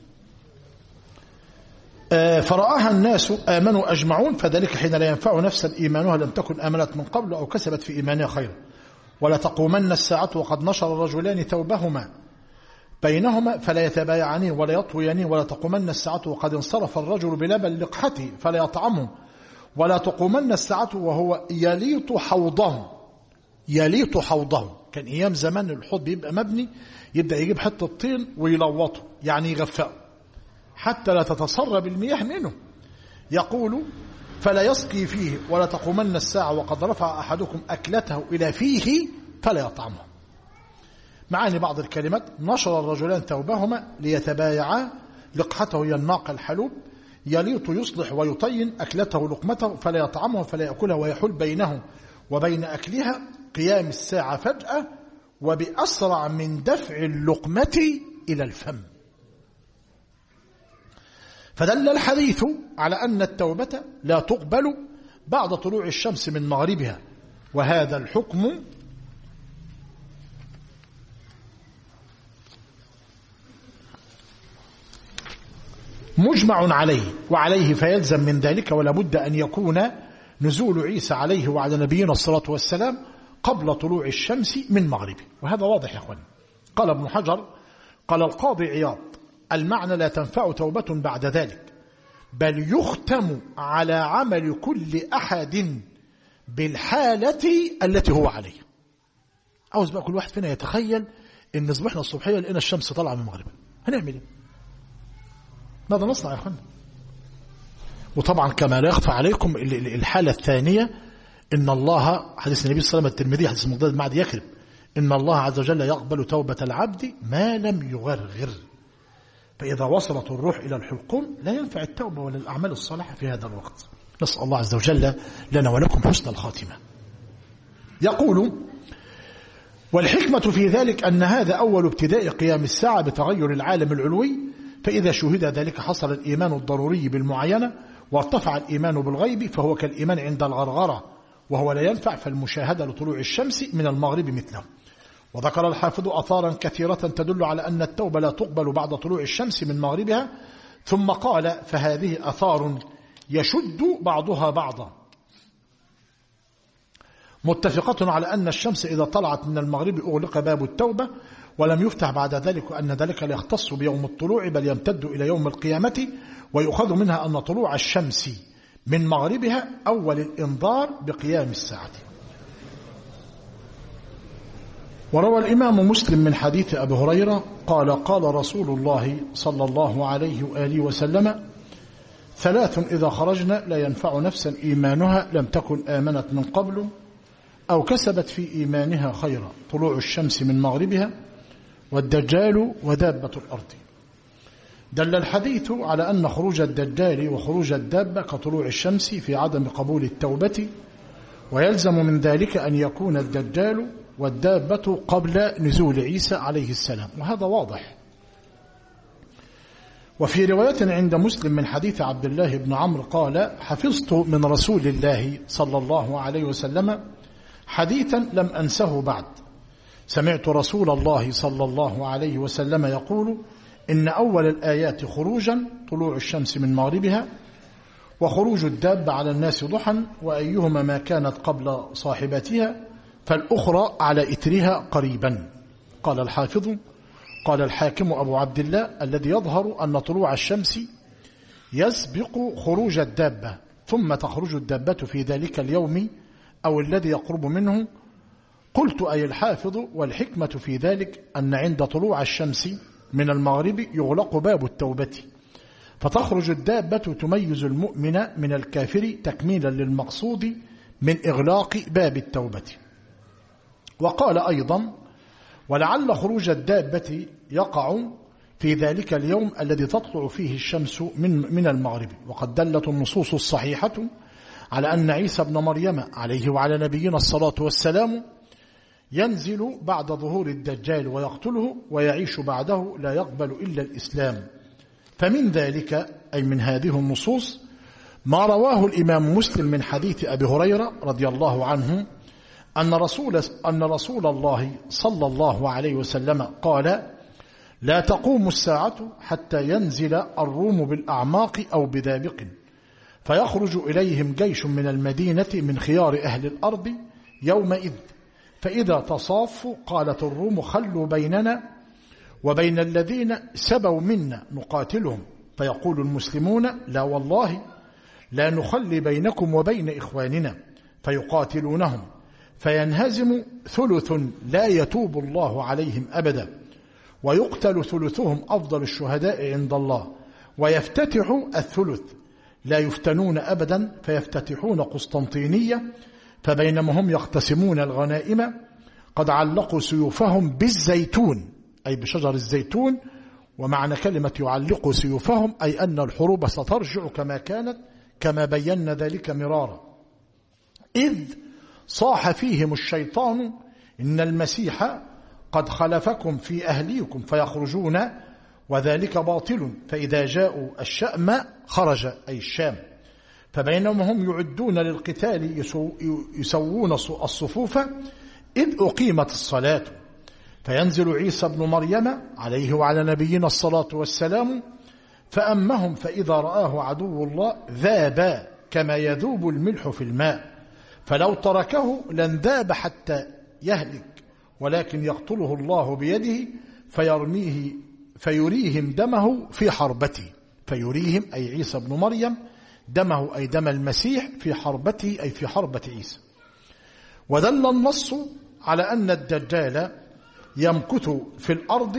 Speaker 1: آه فرآها الناس آمنوا أجمعون، فذلك حين لا ينفع نفسا إيمانها لم تكن آمنت من قبل أو كسبت في إيمانها خيرا. ولا تقومن الساعة وقد نشر الرجلان ثوبهما بينهما فلا يتبايعان ولا يطويان. ولا تقومن الساعة وقد انصرف الرجل بلبن لقحته فلا يطعمه. ولا تقومن الساعة وهو يليط حوضه، يليط حوضه. كان أيام زمان الحوض بيبقى مبني، يبدأ يجيب حتة طين ويلوطه، يعني يغفقه حتى لا تتسرب المياه منه. يقول: فلا يسقي فيه. ولا تقومن الساعة وقد رفع أحدكم أكلته إلى فيه فلا يطعمه. معاني بعض الكلمات: نشر الرجلان ثوبهما ليتبايعا، لقحته هي الناقة الحلوب، يليط يصلح ويطين، أكلته لقمته فلا يطعمه فلا يأكلها ويحول بينه وبين أكلها قيام الساعة فجأة وبأسرع من دفع اللقمة إلى الفم. فدل الحديث على أن التوبة لا تقبل بعد طلوع الشمس من مغربها، وهذا الحكم مجمع عليه وعليه فيلزم من ذلك ولا بد أن يكون نزول عيسى عليه وعلى نبينا الصلاة والسلام قبل طلوع الشمس من مغربه، وهذا واضح يا أخوان. قال ابن حجر قال القاضي عياض المعنى لا تنفع توبة بعد ذلك، بل يختم على عمل كل أحد بالحالة التي هو عليها. عاوز بقى كل واحد فينا يتخيل إن صبحنا الصبحية لقينا الشمس طالعة من المغرب، هنعمل إيه؟ ماذا نصنع يا أخوان؟ وطبعا كما لا يخفى عليكم الحالة الثانية إن الله، حديث النبي صلى الله عليه وسلم الترمذي حديث المقداد بن معد يكرم، إن الله عز وجل يقبل توبة العبد ما لم يغرغر، فإذا وصلت الروح إلى الحلقوم لا ينفع التوبة ولا الأعمال الصالحة في هذا الوقت. نسأل الله عز وجل لنا ولكم حسن الخاتمة. يقول والحكمة في ذلك أن هذا أول ابتداء قيام الساعة بتغير العالم العلوي، فإذا شهد ذلك حصل الإيمان الضروري بالمعاينة وارتفع الإيمان بالغيب، فهو كالإيمان عند الغرغرة وهو لا ينفع، فالمشاهدة لطلوع الشمس من المغرب مثله. وذكر الحافظ آثارا كثيرة تدل على أن التوبة لا تقبل بعد طلوع الشمس من مغربها، ثم قال فهذه آثار يشد بعضها بعضا متفقة على أن الشمس إذا طلعت من المغرب أغلق باب التوبة ولم يفتح بعد ذلك، وأن ذلك لا يختص بيوم الطلوع بل يمتد إلى يوم القيامة. ويؤخذ منها أن طلوع الشمس من مغربها أول الإنذار بقيام الساعة. وروى الإمام مسلم من حديث أبي هريرة قال قال رسول الله صلى الله عليه وآله وسلم ثلاث إذا خرجنا لا ينفع نفسا إيمانها لم تكن آمنت من قبل أو كسبت في إيمانها خيرا، طلوع الشمس من مغربها والدجال ودابة الأرض. دل الحديث على أن خروج الدجال وخروج الدابة كطلوع الشمس في عدم قبول التوبة، ويلزم من ذلك أن يكون الدجال والدابة قبل نزول عيسى عليه السلام، وهذا واضح. وفي رواية عند مسلم من حديث عبد الله بن عمرو قال حفظت من رسول الله صلى الله عليه وسلم حديثا لم أنسه بعد، سمعت رسول الله صلى الله عليه وسلم يقول إن أول الآيات خروجا طلوع الشمس من مغربها، وخروج الدابة على الناس ضحى، وأيهما ما كانت قبل صاحبتها فالأخرى على إثرها قريبا. قال الحافظ قال الحاكم أبو عبد الله الذي يظهر أن طلوع الشمس يسبق خروج الدابة، ثم تخرج الدابة في ذلك اليوم أو الذي يقرب منه. قلت أي الحافظ والحكمة في ذلك أن عند طلوع الشمس من المغرب يغلق باب التوبة، فتخرج الدابة تميز المؤمن من الكافر تكميلا للمقصود من إغلاق باب التوبة. وقال أيضا ولعل خروج الدابة يقع في ذلك اليوم الذي تطلع فيه الشمس من من المغرب، وقد دلت النصوص الصحيحة على أن عيسى ابن مريم عليه وعلى نبينا الصلاة والسلام ينزل بعد ظهور الدجال ويقتله ويعيش بعده لا يقبل إلا الإسلام. فمن ذلك أي من هذه النصوص ما رواه الإمام مسلم من حديث أبي هريرة رضي الله عنه أن رسول, أن رسول الله صلى الله عليه وسلم قال لا تقوم الساعة حتى ينزل الروم بالأعماق أو بذابق، فيخرج إليهم جيش من المدينة من خيار أهل الأرض يومئذ، فإذا تصافوا قالت الروم خلوا بيننا وبين الذين سبوا منا نقاتلهم، فيقول المسلمون لا والله لا نخلي بينكم وبين إخواننا، فيقاتلونهم فينهزم ثلث لا يتوب الله عليهم أبدا، ويقتل ثلثهم أفضل الشهداء عند الله، ويفتتح الثلث لا يفتنون أبدا فيفتتحون قسطنطينية، فبينما هم يقتسمون الغنائم قد علقوا سيوفهم بالزيتون أي بشجر الزيتون. ومعنى كلمة يعلقوا سيوفهم أي أن الحروب سترجع كما كانت كما بينا ذلك مرارا، إذ صاح فيهم الشيطان إن المسيح قد خلفكم في أهليكم فيخرجون وذلك باطل، فإذا جاءوا الشأم خرج أي الشام، فبينما هم يعدون للقتال يسوون الصفوف إذ أقيمت الصلاة، فينزل عيسى ابن مريم عليه وعلى نبينا الصلاة والسلام فأمهم فإذا رآه عدو الله ذاب كما يذوب الملح في الماء، فلو تركه لانذاب حتى يهلك، ولكن يقتله الله بيده فيرميه فيريهم دمه في حربته. فيريهم أي عيسى بن مريم دمه أي دم المسيح في حربته أي في حربة عيسى. ودل النص على أن الدجال يمكث في الأرض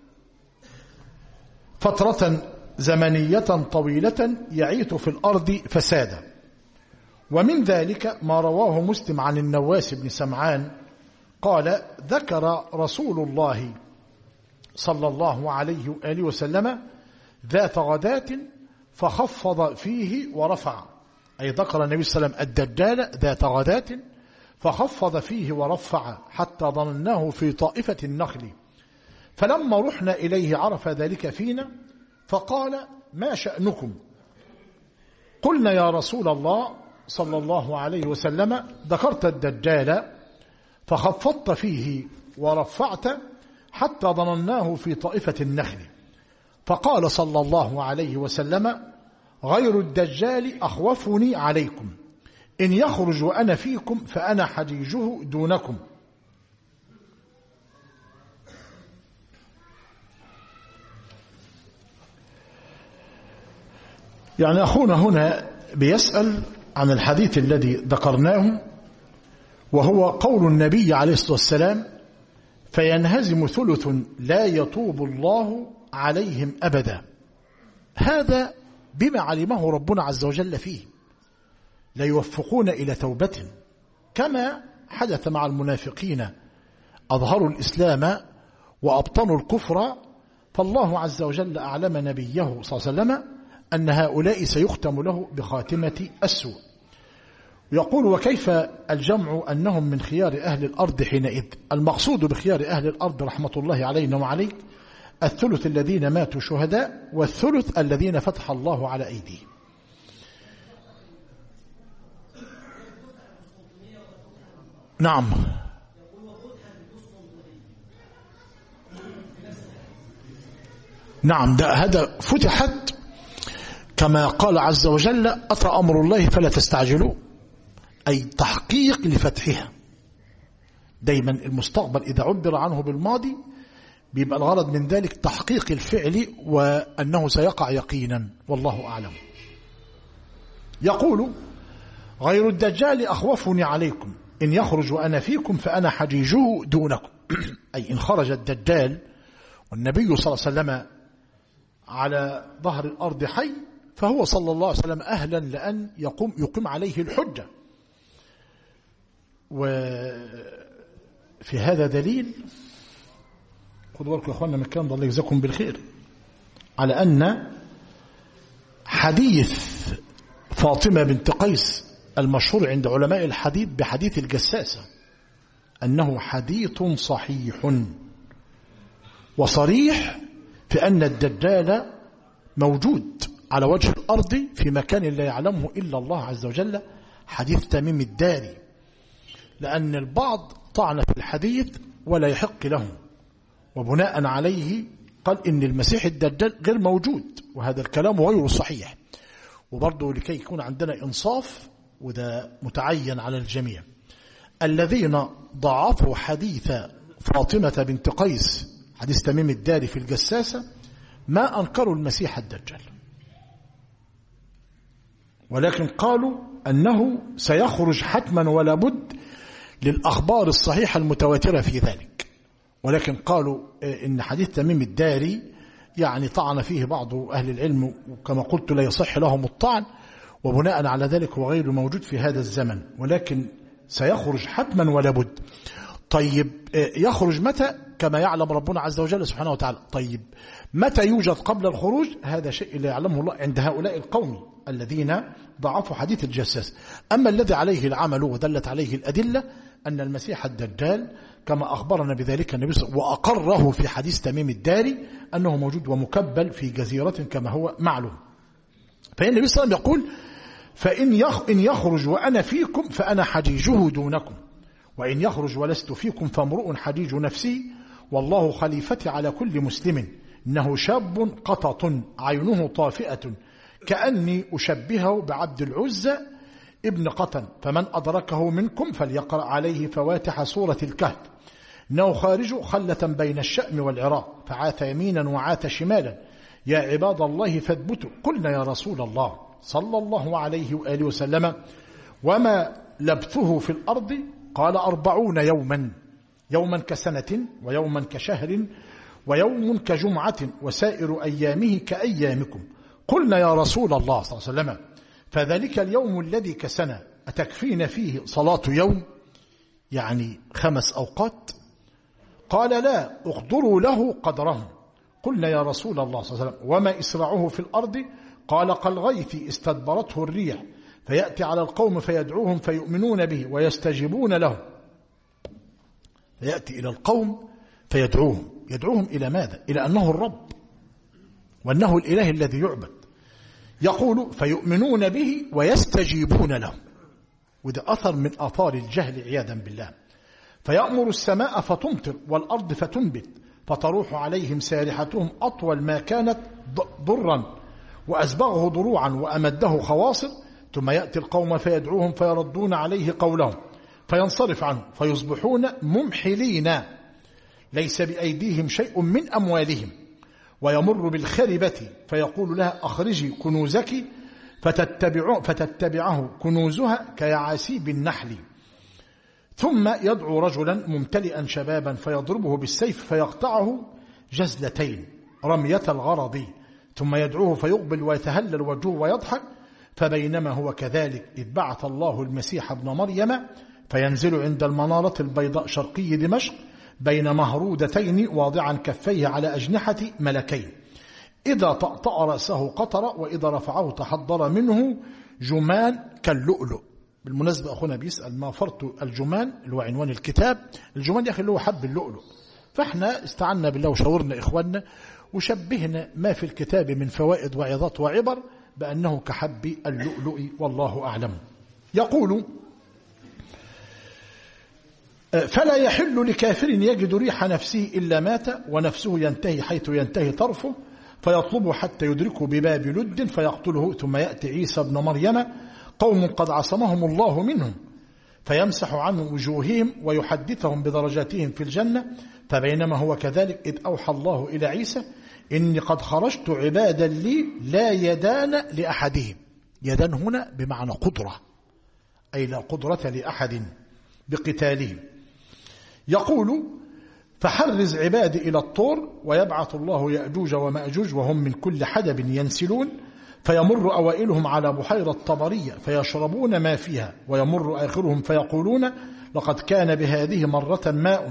Speaker 1: فترة زمنية طويلة يعيث في الأرض فسادا. ومن ذلك ما رواه مسلم عن النواس بن سمعان قال ذكر رسول الله صلى الله عليه وآله وسلم ذات غداة فخفض فيه ورفع، أي ذكر النبي صلى الله عليه وسلم الدجال ذات غداة فخفض فيه ورفع حتى ظنناه في طائفة النخل، فلما رحنا إليه عرف ذلك فينا فقال ما شأنكم؟ قلنا يا رسول الله صلى الله عليه وسلم ذكرت الدجال فخفضت فيه ورفعت حتى ظنناه في طائفة النخل، فقال صلى الله عليه وسلم غير الدجال أخوفني عليكم، إن يخرج وأنا فيكم فأنا حجيجه دونكم. يعني أخونا هنا بيسأل عن الحديث الذي ذكرناه، وهو قول النبي عليه الصلاة والسلام فينهزم ثلث لا يتوب الله عليهم أبدا. هذا بما علمه ربنا عز وجل فيه، لا يوفقون إلى توبة كما حدث مع المنافقين، أظهروا الإسلام وأبطنوا الكفر، فالله عز وجل أعلم نبيه صلى الله عليه وسلم أن هؤلاء سيختم له بخاتمة السوء. يقول وكيف الجمع أنهم من خيار أهل الأرض حينئذ؟ المقصود بخيار أهل الأرض رحمة الله علينا وعليك الثلث الذين ماتوا شهداء، والثلث الذين فتح الله على أيديهم. نعم نعم ده هذا فتحت كما قال عز وجل أتى أمر الله فلا تستعجلوا، أي تحقيق لفتحها. دايما المستقبل إذا عبر عنه بالماضي بيبقى الغرض من ذلك تحقيق الفعل وأنه سيقع يقينا، والله أعلم. يقول غير الدجال أخوفني عليكم، إن يخرج وأنا فيكم فأنا حجيجه دونكم. أي إن خرج الدجال والنبي صلى الله عليه وسلم على ظهر الأرض حي فهو صلى الله عليه وسلم أهلا لأن يقوم يقيم عليه الحجة. وفي هذا دليل، خذوا بالكم يا أخوانا من الكلام ده الله يجزاكم بالخير، على أن حديث فاطمة بنت قيس المشهور عند علماء الحديث بحديث الجساسة أنه حديث صحيح وصريح في أن الدجال موجود على وجه الأرض في مكان لا يعلمه إلا الله عز وجل، حديث تميم الداري. لأن البعض طعن في الحديث ولا يحق له، وبناء عليه قال إن المسيح الدجال غير موجود، وهذا الكلام غير صحيح. وبرضه لكي يكون عندنا إنصاف، وده متعين على الجميع، الذين ضعفوا حديث فاطمة بنت قيس حديث تميم الداري في الجساسة ما أنكروا المسيح الدجال، ولكن قالوا أنه سيخرج حتما ولا بد للأخبار الصحيحة المتواترة في ذلك. ولكن قالوا إن حديث تميم الداري يعني طعن فيه بعض أهل العلم، وكما قلت لا يصح لهم الطعن، وبناء على ذلك هو غير موجود في هذا الزمن، ولكن سيخرج حتما ولا بد. طيب يخرج متى؟ كما يعلم ربنا عز وجل سبحانه وتعالى. طيب متى يوجد قبل الخروج؟ هذا شيء لا يعلمه الله عند هؤلاء القوم الذين ضعفوا حديث الجساس. أما الذي عليه العمل ودلت عليه الأدلة أن المسيح الدجال كما أخبرنا بذلك النبي صلى الله عليه وسلم وأقره في حديث تميم الداري أنه موجود ومكبل في جزيرة كما هو معلوم. فإن النبي صلى الله عليه وسلم يقول فإن يخرج وأنا فيكم فأنا حجيجه دونكم، وإن يخرج ولست فيكم فامرؤ حجيج نفسي، والله خليفتي على كل مسلم، إنه شاب قطط عينه طافئة كأني أشبهه بعبد العزى ابن قطن، فمن أدركه منكم فليقرأ عليه فواتح سورة الكهف، إنه خارج خلة بين الشأم والعراق، فعاث يمينا وعاث شمالا، يا عباد الله فاثبتوا. قلنا يا رسول الله صلى الله عليه وآله وسلم وما لبثه في الأرض؟ قال أربعون يوما، يوما كسنة ويوما كشهر ويوم كجمعة وسائر أيامه كأيامكم. قلنا يا رسول الله صلى الله عليه وسلم فذلك اليوم الذي كسنة أتكفين فيه صلاة يوم، يعني خمس أوقات؟ قال لا، اقدروا له قدره. قلنا يا رسول الله صلى الله عليه وسلم وما إسرعه في الأرض؟ قال كالغيث استدبرته الريح فيأتي على القوم فيدعوهم فيؤمنون به ويستجيبون له. فيأتي إلى القوم فيدعوهم، يدعوهم إلى ماذا؟ إلى أنه الرب وأنه الإله الذي يعبد. يقول فيؤمنون به ويستجيبون له، وده أثر من آثار الجهل عياذا بالله. فيأمر السماء فتمطر والأرض فتنبت فتروح عليهم سارحتهم أطول ما كانت ضرا وأسبغه ضروعا وأمده خواصر، ثم يأتي القوم فيدعوهم فيردون عليه قولهم فينصرف عنه فيصبحون ممحلين ليس بأيديهم شيء من أموالهم، ويمر بالخربة فيقول لها أخرجي كنوزك فتتبع فتتبعه كنوزها كيعاسيب النحل، ثم يدعو رجلا ممتلئا شبابا فيضربه بالسيف فيقطعه جزلتين رمية الغرض، ثم يدعوه فيقبل ويتهلل وجهه ويضحك. فبينما هو كذلك إذ بعث الله المسيح ابن مريم فينزل عند المنارة البيضاء شرقي دمشق بين مهرودتين واضعا كفيه على أجنحة ملكين، إذا طأطأ رأسه قطر وإذا رفعه تحضر منه جمان كاللؤلؤ. بالمناسبة أخونا بيسأل ما فرط الجمان اللي هو عنوان الكتاب. الجمان يا أخي اللي هو حب اللؤلؤ، فإحنا استعنا بالله وشاورنا إخواننا وشبهنا ما في الكتاب من فوائد وعظات وعبر بأنه كحب اللؤلؤ والله أعلم. يقول فلا يحل لكافر يجد ريح نفسه إلا مات ونفسه ينتهي حيث ينتهي طرفه فيطلبه حتى يدركه بباب لد فيقتله، ثم يأتي عيسى ابن مريم قوم قد عصمهم الله منهم فيمسح عنه وجوههم ويحدثهم بدرجاتهم في الجنة. فبينما هو كذلك إذ أوحى الله إلى عيسى إني قد خرجت عبادا لي لا يدان لأحدهم. يدان هنا بمعنى قدرة، أي لا قدرة لأحد بقتالهم. يقول فحرز عبادي إلى الطور ويبعث الله يأجوج ومأجوج وهم من كل حدب ينسلون، فيمر أوائلهم على بحيرة طبرية فيشربون ما فيها، ويمر آخرهم فيقولون لقد كان بهذه مرة ماء،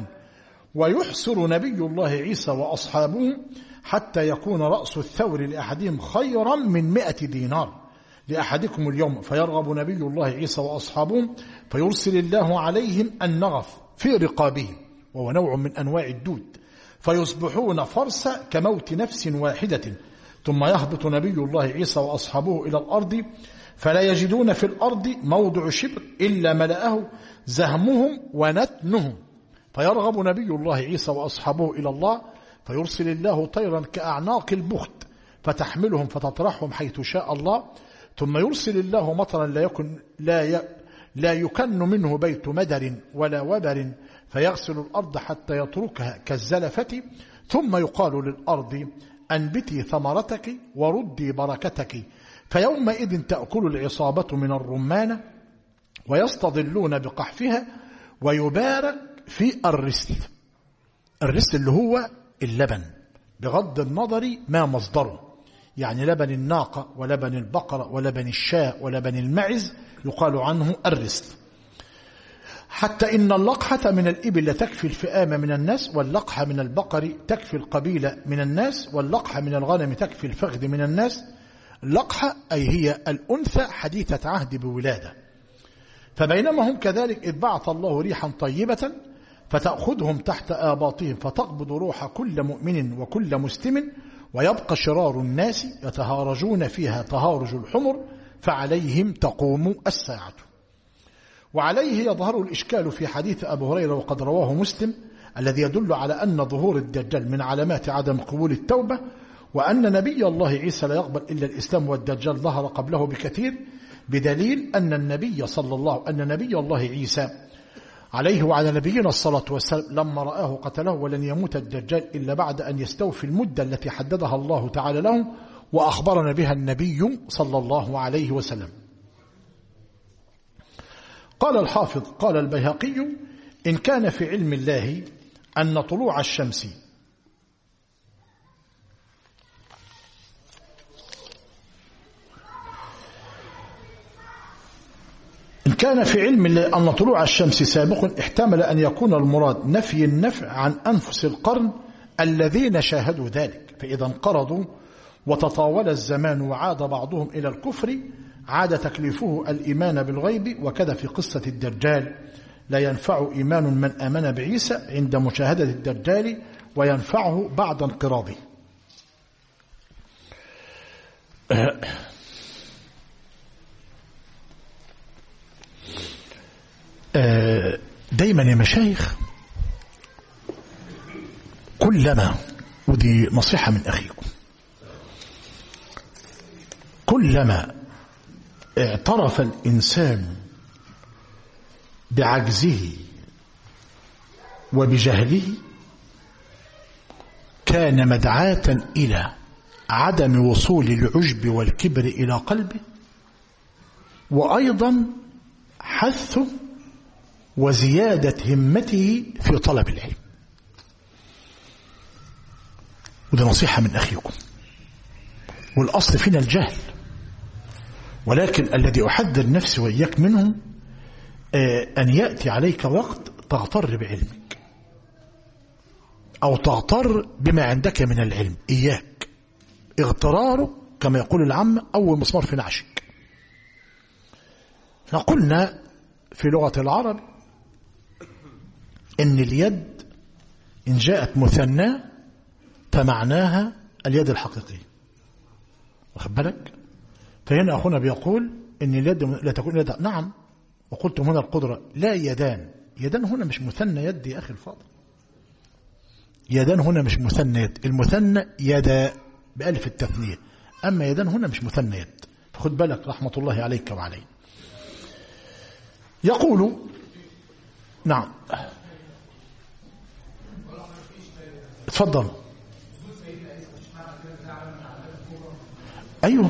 Speaker 1: ويحسر نبي الله عيسى وأصحابه حتى يكون رأس الثور لأحدهم خيرا من مئة دينار لأحدكم اليوم، فيرغب نبي الله عيسى وأصحابه فيرسل الله عليهم النغف في رقابهم وهو نوع من أنواع الدود، فيصبحون فرسا كموت نفس واحدة، ثم يهبط نبي الله عيسى وأصحابه إلى الأرض فلا يجدون في الأرض موضع شبر إلا ملأه زهمهم ونتنهم، فيرغب نبي الله عيسى وأصحابه إلى الله فيرسل الله طيرا كأعناق البخت فتحملهم فتطرحهم حيث شاء الله، ثم يرسل الله مطرا لا يكن لا ي... لا يكن منه بيت مدر ولا وبر فيغسل الأرض حتى يتركها كالزلفة، ثم يقال للأرض أنبتي ثمرتك وردي بركتك، فيومئذ تأكل العصابة من الرمان ويستظلون بقحفها ويبارك في الرسل. الرسل اللي هو اللبن بغض النظر ما مصدره، يعني لبن الناقة ولبن البقرة ولبن الشاة ولبن المعز يقال عنه الرسل. حتى إن اللقحة من الإبل تكفي الفئام من الناس، واللقحة من البقر تكفي القبيلة من الناس، واللقحة من الغنم تكفي الفخذ من الناس. اللقحة أي هي الأنثى حديثة عهد بولادة. فبينما هم كذلك إذ بعث الله ريحا طيبة فتأخذهم تحت آباطهم فتقبض روح كل مؤمن وكل مسلم، ويبقى شرار الناس يتهارجون فيها تهارج الحمر فعليهم تقوم الساعة. وعليه يظهر الإشكال في حديث أبو هريرة وقد رواه مسلم الذي يدل على أن ظهور الدجال من علامات عدم قبول التوبة، وأن نبي الله عيسى لا يقبل إلا الإسلام والدجال ظهر قبله بكثير، بدليل أن النبي صلى الله أن نبي الله عيسى عليه وعلى نبينا الصلاة والسلام لما رآه قتله، ولن يموت الدجال إلا بعد أن يستوفي المدة التي حددها الله تعالى له وأخبرنا بها النبي صلى الله عليه وسلم. قال الحافظ قال البيهقي: إن كان في علم الله أن طلوع الشمس إن كان في علم الله أن طلوع الشمس سابق، احتمل أن يكون المراد نفي النفع عن أنفس القرن الذين شاهدوا ذلك، فإذا انقرضوا وتطاول الزمان وعاد بعضهم إلى الكفر عاد تكليفه الإيمان بالغيب. وكذا في قصة الدجال: لا ينفع إيمان من آمن بعيسى عند مشاهدة الدجال وينفعه بعد انقراضه. دايما يا مشايخ، كلما، ودي نصيحة من أخيكم، كلما اعترف الإنسان بعجزه وبجهله كان مدعاة إلى عدم وصول العجب والكبر إلى قلبه، وأيضا حثه وزيادة همته في طلب العلم. وده نصيحة من أخيكم. والأصل فينا الجهل، ولكن الذي أحذر نفسي وإياك منه أن يأتي عليك وقت تغتر بعلمك أو تغتر بما عندك من العلم. إياك اغتراره كما يقول العامة أول مسمار في نعشك. فقلنا في لغة العرب إن اليد إن جاءت مثنى فمعناها اليد الحقيقية، واخد بالك؟ فهنا أخونا بيقول إن اليد لا تكون يد. نعم، وقلتم هنا القدرة، لا يدان. يدان هنا مش مثنى يد يا أخي الفاضل. يدان هنا مش مثنى يد، المثنى يدا بألف التثنية، أما يدان هنا مش مثنى يد. فخد بالك رحمة الله عليك وعلي. يقول نعم، اتفضل. أيوه،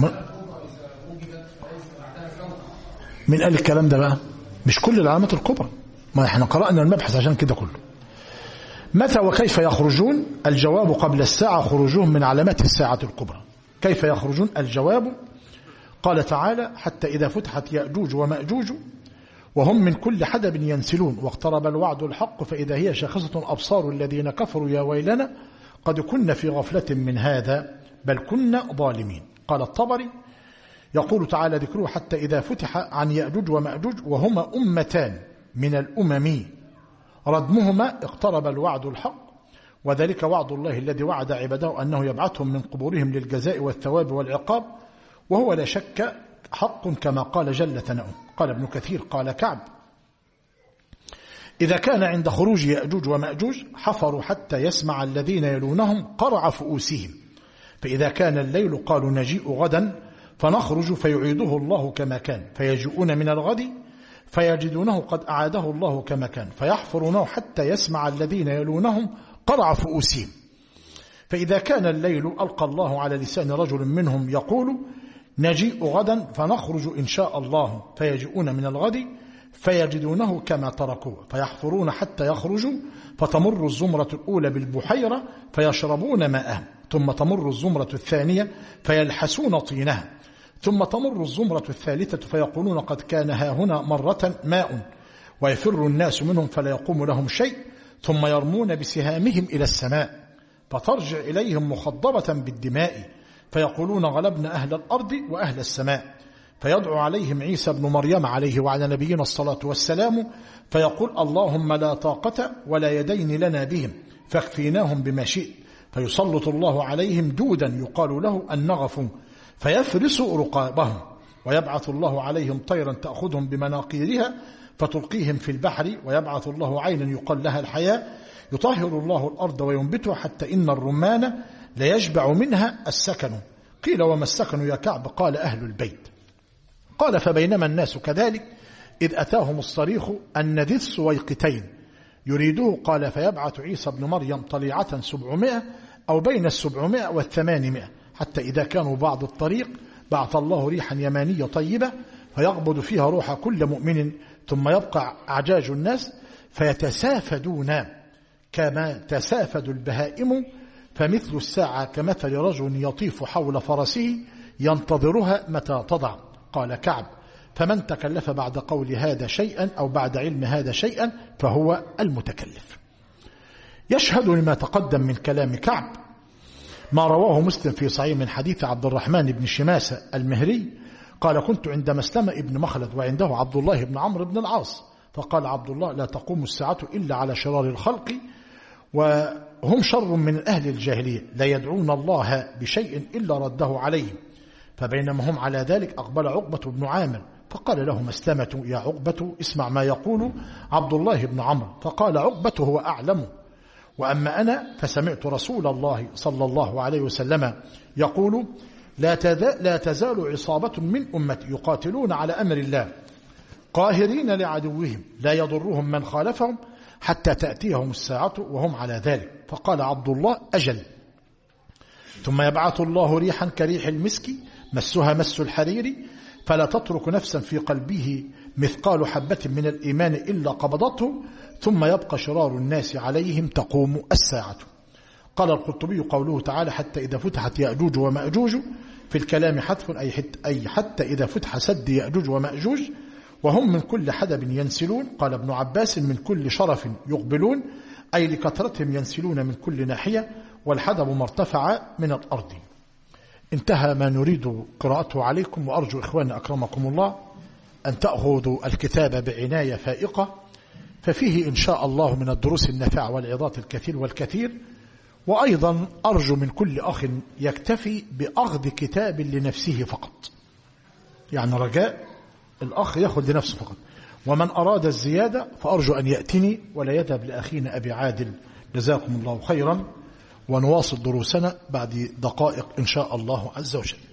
Speaker 1: من قال الكلام ده بقى؟ مش كل العلامات الكبرى، ما احنا قرأنا المبحث عشان كده كله. متى وكيف يخرجون؟ الجواب قبل الساعة خروجهم من علامات الساعة الكبرى. كيف يخرجون؟ الجواب قال تعالى: حتى إذا فتحت يأجوج ومأجوج وهم من كل حدب ينسلون واقترب الوعد الحق فإذا هي شاخصة أبصار الذين كفروا يا ويلنا قد كنا في غفلة من هذا بل كنا ظالمين. قال الطبري يقول تعالى ذكره: حتى إذا فتح عن يأجوج ومأجوج وهما أمتان من الأمم ردمهما اقترب الوعد الحق وذلك وعد الله الذي وعد عباده أنه يبعثهم من قبورهم للجزاء والثواب والعقاب وهو لا شك حق كما قال جل ثناؤه. قال ابن كثير قال كعب: إذا كان عند خروج يأجوج ومأجوج حفروا حتى يسمع الذين يلونهم قرع فؤوسهم، فإذا كان الليل قالوا نجيء غدا فنخرج فيعيده الله كما كان، فيجيئون من الغد فيجدونه قد أعاده الله كما كان، فيحفرونه حتى يسمع الذين يلونهم قرع فؤوسهم، فإذا كان الليل ألقى الله على لسان رجل منهم يقول نجيء غدا فنخرج إن شاء الله، فيجيئون من الغد فيجدونه كما تركوه، فيحفرون حتى يخرجوا فتمر الزمرة الأولى بالبحيرة فيشربون ماءها، ثم تمر الزمرة الثانية فيلحسون طينها، ثم تمر الزمرة الثالثة فيقولون قد كان ها هنا مرة ماء، ويفر الناس منهم فلا يقوم لهم شيء، ثم يرمون بسهامهم إلى السماء فترجع إليهم مخضبة بالدماء، فيقولون غلبنا أهل الأرض وأهل السماء، فيدعو عليهم عيسى بن مريم عليه وعلى نبينا الصلاة والسلام فيقول اللهم لا طاقة ولا يدين لنا بهم فاكفيناهم بما شئت، فيسلط الله عليهم دودا يقال له النغف فيفرس رقابهم، ويبعث الله عليهم طيرا تأخذهم بمناقيرها فتلقيهم في البحر ويبعث الله عينا يقال لها الحياة يطهر الله الأرض وينبتها حتى إن الرمان ليشبع منها السكن. قيل وما السكن يا كعب؟ قال أهل البيت. قال فبينما الناس كذلك إذ أتاهم الصريخ أن ذي السويقتين يريدوه. قال فيبعث عيسى بن مريم طليعة سبعمائة أو بين السبعمائة والثمانمائة حتى إذا كانوا بعض الطريق بعث الله ريحا يمانية طيبة فيقبض فيها روح كل مؤمن ثم يبقى أعجاج الناس فيتسافدون كما تسافد البهائم فمثل الساعة كمثل رجل يطيف حول فرسه ينتظرها متى تضع. قال كعب فمن تكلف بعد قول هذا شيئا أو بعد علم هذا شيئا فهو المتكلف. يشهد لما تقدم من كلام كعب ما رواه مسلم في صحيح من حديث عبد الرحمن بن شماسة المهري قال كنت عند مسلمة ابن مخلد وعنده عبد الله بن عمرو بن العاص فقال عبد الله لا تقوم الساعة إلا على شرار الخلق وهم شر من أهل الجاهلية لا يدعون الله بشيء إلا رده عليهم. فبينما هم على ذلك أقبل عقبة بن عامر فقال له مسلمة يا عقبة اسمع ما يقول عبد الله بن عمرو. فقال عقبة هو أعلم وأما أنا فسمعت رسول الله صلى الله عليه وسلم يقول لا تزال عصابة من أمتي يقاتلون على أمر الله قاهرين لعدوهم لا يضرهم من خالفهم حتى تأتيهم الساعة وهم على ذلك. فقال عبد الله أجل. ثم يبعث الله ريحا كريح المسك مسها مس الحرير فلا تترك نفسا في قلبه مثقال حبة من الإيمان إلا قبضته ثم يبقى شرار الناس عليهم تقوم الساعة. قال القرطبي قوله تعالى حتى إذا فتحت يأجوج ومأجوج في الكلام حذف أي حتى إذا فتح سد يأجوج ومأجوج وهم من كل حدب ينسلون. قال ابن عباس من كل شرف يقبلون أي لكثرتهم ينسلون من كل ناحية والحدب مرتفع من الأرض. انتهى ما نريد قراءته عليكم وأرجو إخواني أكرمكم الله أن تأخذوا الكتاب بعناية فائقة ففيه إن شاء الله من الدروس النافعة والعظات الكثير والكثير. وأيضا أرجو من كل أخ يكتفي بأخذ كتاب لنفسه فقط يعني رجاء الأخ يأخذ لنفسه فقط ومن أراد الزيادة فأرجو أن يأتني ولا يذهب لأخينا أبي عادل جزاكم الله خيرا ونواصل دروسنا بعد دقائق إن شاء الله عز وجل.